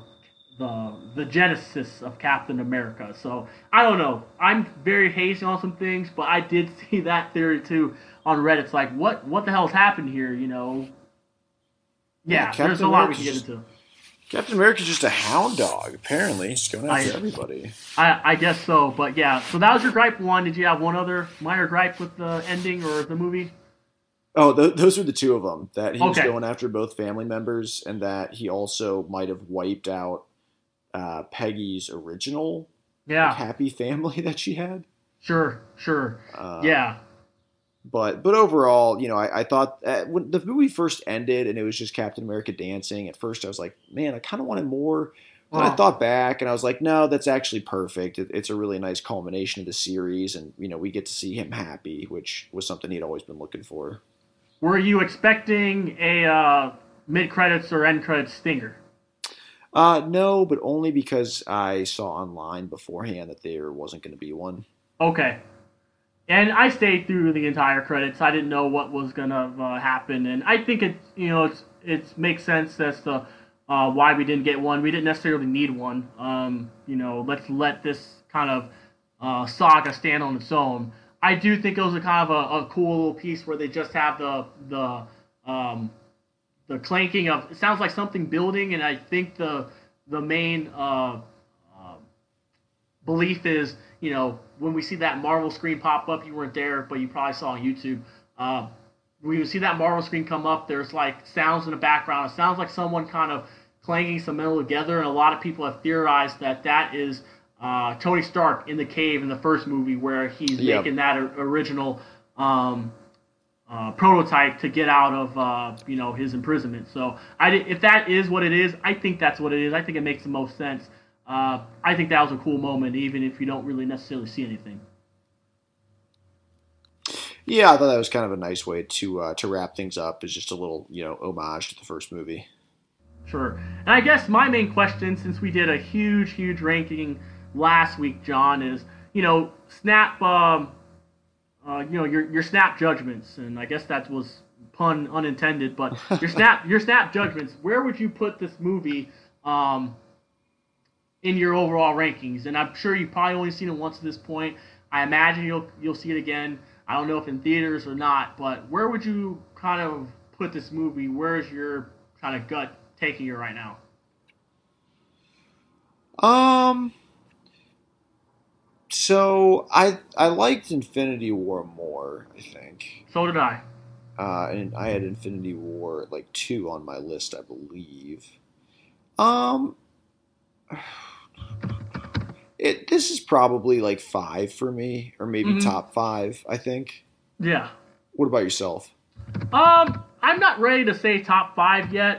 Speaker 4: the genesis of Captain America. So I don't know. I'm very hazy on some things, but I did see that theory too on Reddit. It's like, what the hell's happened here? Yeah, there's a lot we can get into.
Speaker 3: Captain America's just a hound dog, apparently. He's going after everybody.
Speaker 4: I guess so, but yeah. So that was your gripe one. Did you have one other minor gripe with the ending or the movie?
Speaker 3: Oh, those are the two of them. That he was going after both family members, and that he also might have wiped out Peggy's original happy family that she had.
Speaker 4: Sure. Yeah.
Speaker 3: But overall, I thought when the movie first ended and it was just Captain America dancing, at first I was like, man, I kind of wanted more. But I thought back and I was like, no, that's actually perfect. It's a really nice culmination of the series, and we get to see him happy, which was something he'd always been looking for.
Speaker 4: Were you expecting a mid-credits or end-credits stinger?
Speaker 3: No, but only because I saw online beforehand that there wasn't going to be one.
Speaker 4: Okay. And I stayed through the entire credits. I didn't know what was going to happen, and I think it makes sense as to why we didn't get one. We didn't necessarily need one. Let's let this kind of saga stand on its own. I do think it was a kind of a cool little piece where they just have the clanking of, it sounds like something building, and I think the main belief is, when we see that Marvel screen pop up, you weren't there, but you probably saw on YouTube. When you see that Marvel screen come up, there's like sounds in the background. It sounds like someone kind of clanging some metal together, and a lot of people have theorized that is Tony Stark in the cave in the first movie, where he's making that original prototype to get out of his imprisonment. So if that is what it is, I think that's what it is. I think it makes the most sense. I think that was a cool moment, even if you don't really necessarily see anything.
Speaker 3: Yeah, I thought that was kind of a nice way to wrap things up. Is just a little homage to the first movie.
Speaker 4: Sure. And I guess my main question, since we did a huge ranking last week, John, is snap your snap judgments, and I guess that was pun unintended, but your snap judgments. Where would you put this movie in your overall rankings? And I'm sure you've probably only seen it once at this point. I imagine you'll see it again. I don't know if in theaters or not, but where would you kind of put this movie? Where is your kind of gut taking you right now?
Speaker 3: So I liked Infinity War more, I think.
Speaker 4: So did I.
Speaker 3: And I had Infinity War 2 on my list, I believe. This is probably 5 for me, or maybe top 5, I think.
Speaker 4: Yeah.
Speaker 3: What about yourself?
Speaker 4: I'm not ready to say top 5 yet.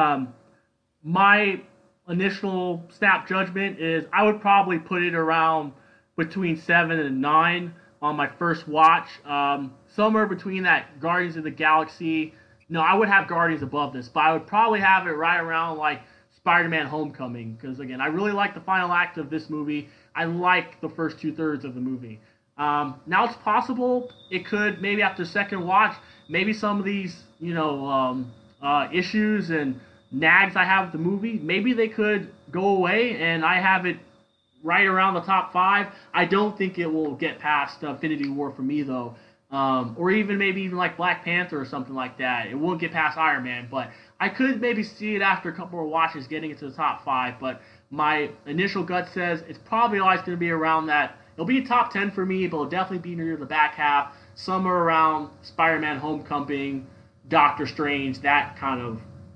Speaker 4: My initial snap judgment is I would probably put it around between 7 and 9 on my first watch. Somewhere between that Guardians of the Galaxy. No, I would have Guardians above this, but I would probably have it right around Spider-Man Homecoming, because again, I really like the final act of this movie. I like the first 2/3 of the movie. Now it's possible it could, maybe after second watch, maybe some of these, issues and nags I have with the movie, maybe they could go away and I have it right around the top 5. I don't think it will get past Infinity War for me, though. Or maybe even like Black Panther or something like that. It won't get past Iron Man, but I could maybe see it after a couple more watches getting into the top 5. But my initial gut says it's probably always going to be around that. It'll be top 10 for me, but it'll definitely be near the back half. Somewhere around Spider-Man Homecoming, Doctor Strange, that kind of,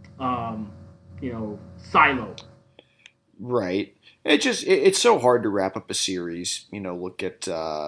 Speaker 4: silo.
Speaker 3: Right. It's so hard to wrap up a series. Look at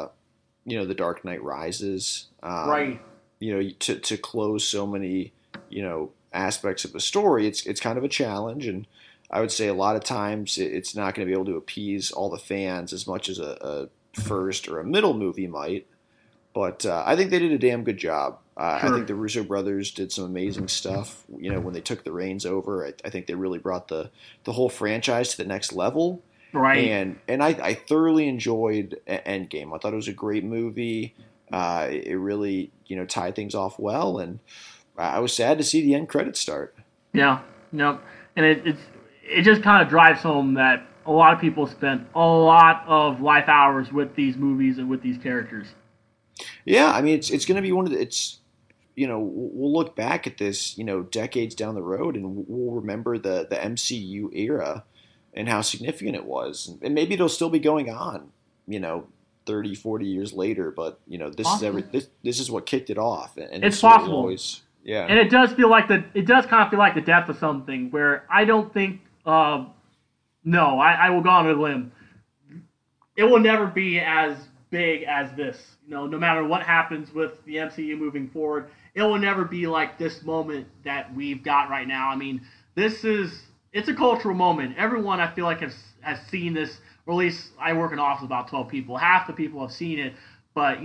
Speaker 3: The Dark Knight Rises.
Speaker 4: Right.
Speaker 3: To close so many aspects of a story, it's kind of a challenge, and I would say a lot of times it's not going to be able to appease all the fans as much as a first or a middle movie might. But I think they did a damn good job.
Speaker 4: Sure.
Speaker 3: I think the Russo brothers did some amazing stuff. When they took the reins over, I think they really brought the whole franchise to the next level.
Speaker 4: Right.
Speaker 3: And I thoroughly enjoyed Endgame. I thought it was a great movie. It really tied things off well, and I was sad to see the end credits start.
Speaker 4: Yeah. No. And it just kind of drives home that a lot of people spent a lot of life hours with these movies and with these characters.
Speaker 3: Yeah, I mean, it's going to be one of the, we'll look back at this, decades down the road, and we'll remember the MCU era and how significant it was. And maybe it'll still be going on, 30, 40 years later, but, this is what kicked it off. And
Speaker 4: it's possible.
Speaker 3: Always, yeah.
Speaker 4: And it does kind of feel like the death of something where I don't think, I will go on a limb. It will never be as big as this. No matter what happens with the MCU moving forward, it will never be like this moment that we've got right now. I mean, it's a cultural moment. Everyone, I feel like, has seen this, or at least I work in an office with about 12 people. Half the people have seen it, but,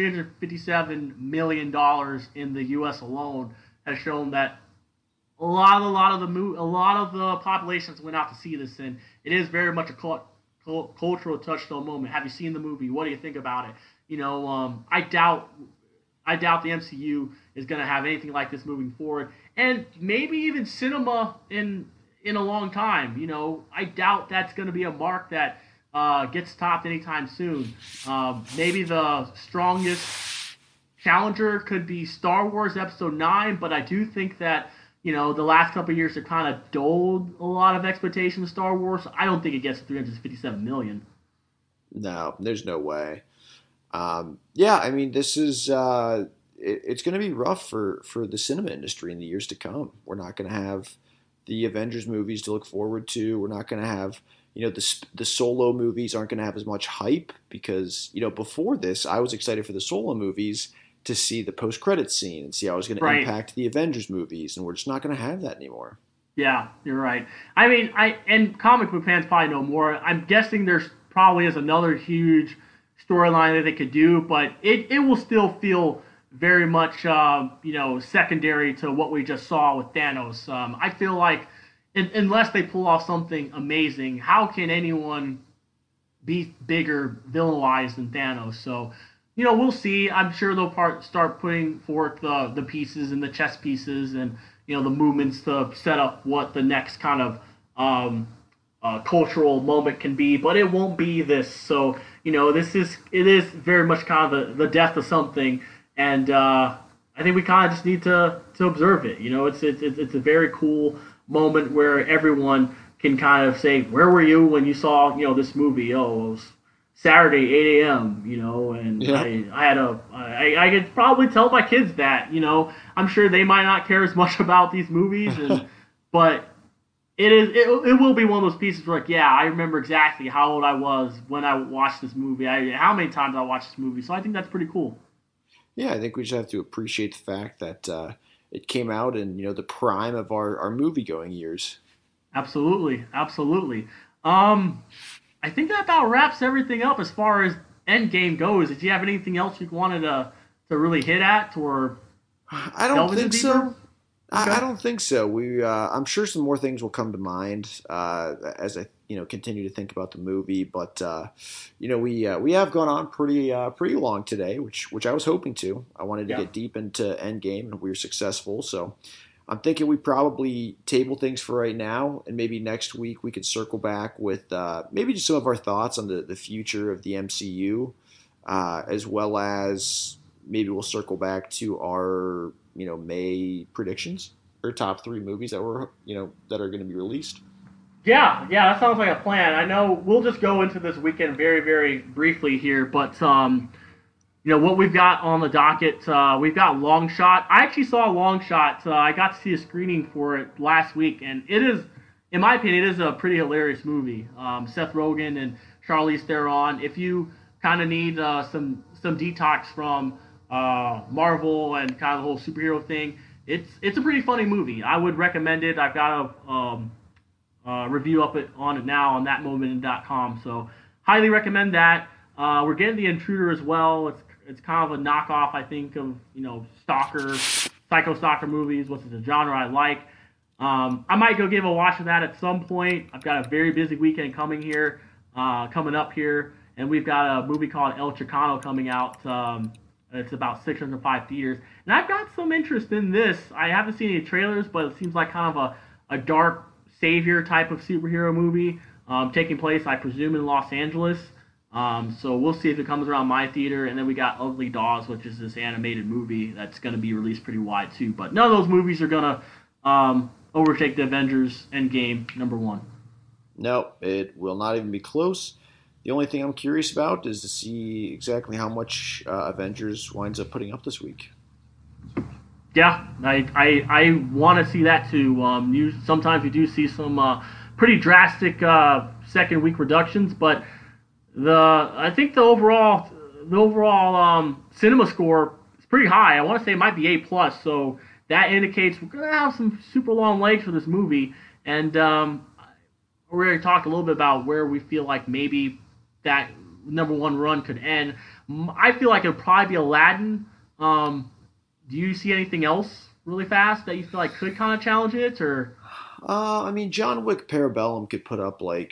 Speaker 4: $357 million in the U.S. alone has shown that a lot of the populations went out to see this, and it is very much a cultural touchstone moment. Have you seen the movie? What do you think about it? I doubt the MCU is going to have anything like this moving forward, and maybe even cinema in a long time. I doubt that's going to be a mark that gets topped anytime soon. Maybe the strongest challenger could be Star Wars Episode 9, but I do think that the last couple of years have kind of dulled a lot of expectations of Star Wars. I don't think it gets to 357 million.
Speaker 3: No, there's no way. I mean, this is it's going to be rough for the cinema industry in the years to come. We're not going to have the Avengers movies to look forward to. We're not going to have, the solo movies aren't going to have as much hype because, before this, I was excited for the solo movies to see the post-credits scene and see how it was going to impact the Avengers movies, and we're just not going to have that anymore.
Speaker 4: Yeah, you're right. I mean, and comic book fans probably know more. I'm guessing there's probably is another huge storyline that they could do, but it will still feel very much secondary to what we just saw with Thanos. I feel like unless they pull off something amazing, how can anyone be bigger villain-wise than Thanos? So, we'll see. I'm sure they'll start putting forth the pieces and the chess pieces and the movements to set up what the next kind of cultural moment can be, but it won't be this. So it is very much kind of the death of something, and I think we kind of just need to observe it. It's a very cool moment where everyone can kind of say, where were you when you saw this movie? Oh, it was Saturday 8 a.m. And yeah. I could probably tell my kids that. I'm sure they might not care as much about these movies, but it will be one of those pieces where, like, yeah, I remember exactly how old I was when I watched this movie, how many times I watched this movie. So I think that's pretty cool.
Speaker 3: Yeah, I think we just have to appreciate the fact that it came out in the prime of our movie-going years.
Speaker 4: Absolutely. I think that about wraps everything up as far as Endgame goes. Did you have anything else you wanted to really hit at, or
Speaker 3: I don't think so. Okay. I don't think so. I'm sure some more things will come to mind as I continue to think about the movie. But we have gone on pretty long today, which I was hoping to. I wanted to get deep into Endgame, and we were successful. So I'm thinking we probably table things for right now, and maybe next week we could circle back with maybe just some of our thoughts on the future of the MCU, as well as maybe we'll circle back to our May predictions or top 3 movies that are going to be released.
Speaker 4: Yeah, that sounds like a plan. I know we'll just go into this weekend very, very briefly here, but what we've got on the docket, we've got Long Shot. I actually saw Long Shot. I got to see a screening for it last week, and it is, in my opinion, it is a pretty hilarious movie. Seth Rogen and Charlize Theron. If you kind of need some detox from Marvel and kind of the whole superhero thing, it's a pretty funny movie. I would recommend it. I've got a review on it now on thatmomentin.com, so highly recommend that. We're getting The Intruder as well. It's kind of a knockoff, I think, of psycho stalker movies, which is a genre I like. I might go give a watch of that at some point. I've got a very busy weekend coming up here, and we've got a movie called El Chicano coming out. It's about 605 theaters, and I've got some interest in this. I haven't seen any trailers, but it seems like kind of a dark savior type of superhero movie, taking place, I presume, in Los Angeles. So we'll see if it comes around my theater. And then we got Ugly Dolls, which is this animated movie that's going to be released pretty wide too. But none of those movies are going to overtake the Avengers Endgame #1.
Speaker 3: No, it will not even be close. The only thing I'm curious about is to see exactly how much Avengers winds up putting up this week.
Speaker 4: Yeah, I want to see that too. Sometimes we do see some pretty drastic second week reductions, but I think the overall cinema score is pretty high. I want to say it might be A+, so that indicates we're gonna have some super long legs for this movie. And we already talked a little bit about where we feel like maybe that #1 run could end. I feel like it'd probably be Aladdin. Do you see anything else really fast that you feel like could kind of challenge it, or?
Speaker 3: I mean, John Wick Parabellum could put up like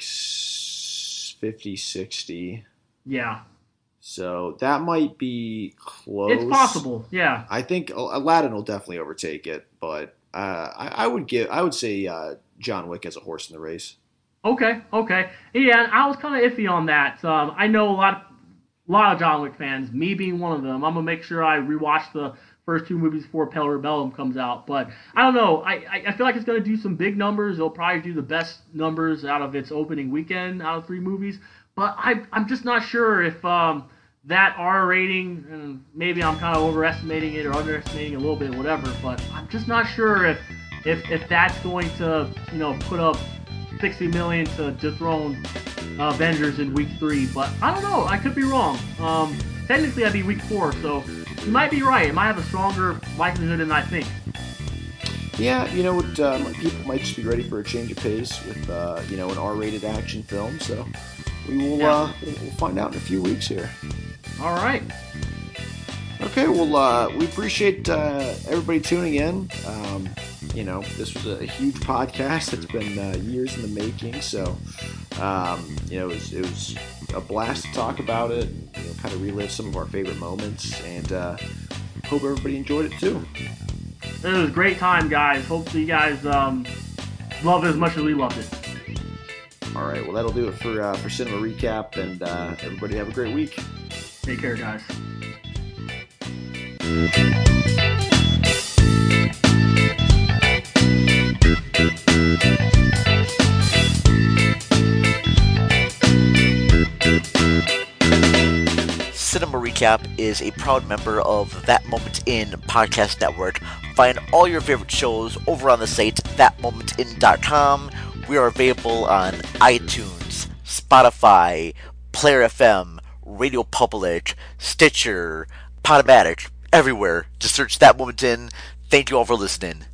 Speaker 3: 50, 60.
Speaker 4: Yeah.
Speaker 3: So that might be close.
Speaker 4: It's possible, yeah.
Speaker 3: I think Aladdin will definitely overtake it, but I would say John Wick as a horse in the race.
Speaker 4: Okay. Yeah, I was kind of iffy on that. I know a lot of John Wick fans, me being one of them. I'm gonna make sure I rewatch the first 2 movies before Parabellum comes out. But I don't know. I feel like it's going to do some big numbers. It'll probably do the best numbers out of its opening weekend out of 3 movies. But I'm just not sure if that R rating, and maybe I'm kind of overestimating it or underestimating it a little bit, whatever. But I'm just not sure if that's going to put up 60 million to dethrone Avengers in week 3. But I don't know. I could be wrong. Technically, that'd be week 4, so you might be right. It might have a stronger likelihood than I think.
Speaker 3: Yeah, people might just be ready for a change of pace with, an R-rated action film. So we will we'll find out in a few weeks here.
Speaker 4: All right.
Speaker 3: Okay, well, we appreciate everybody tuning in. This was a huge podcast. It's been years in the making, so it was a blast to talk about it. Kind of relive some of our favorite moments, and hope everybody enjoyed it too.
Speaker 4: It was a great time, guys. Hopefully, you guys love it as much as we loved it.
Speaker 3: All right, well, that'll do it for Cinema Recap, and everybody have a great week.
Speaker 4: Take care, guys.
Speaker 1: Cinema Recap is a proud member of That Moment In Podcast Network. Find all your favorite shows over on the site thatmomentin.com. We are available on iTunes, Spotify, Player FM, Radio Public, Stitcher, Podomatic, everywhere. Just search That Moment In. Thank you all for listening.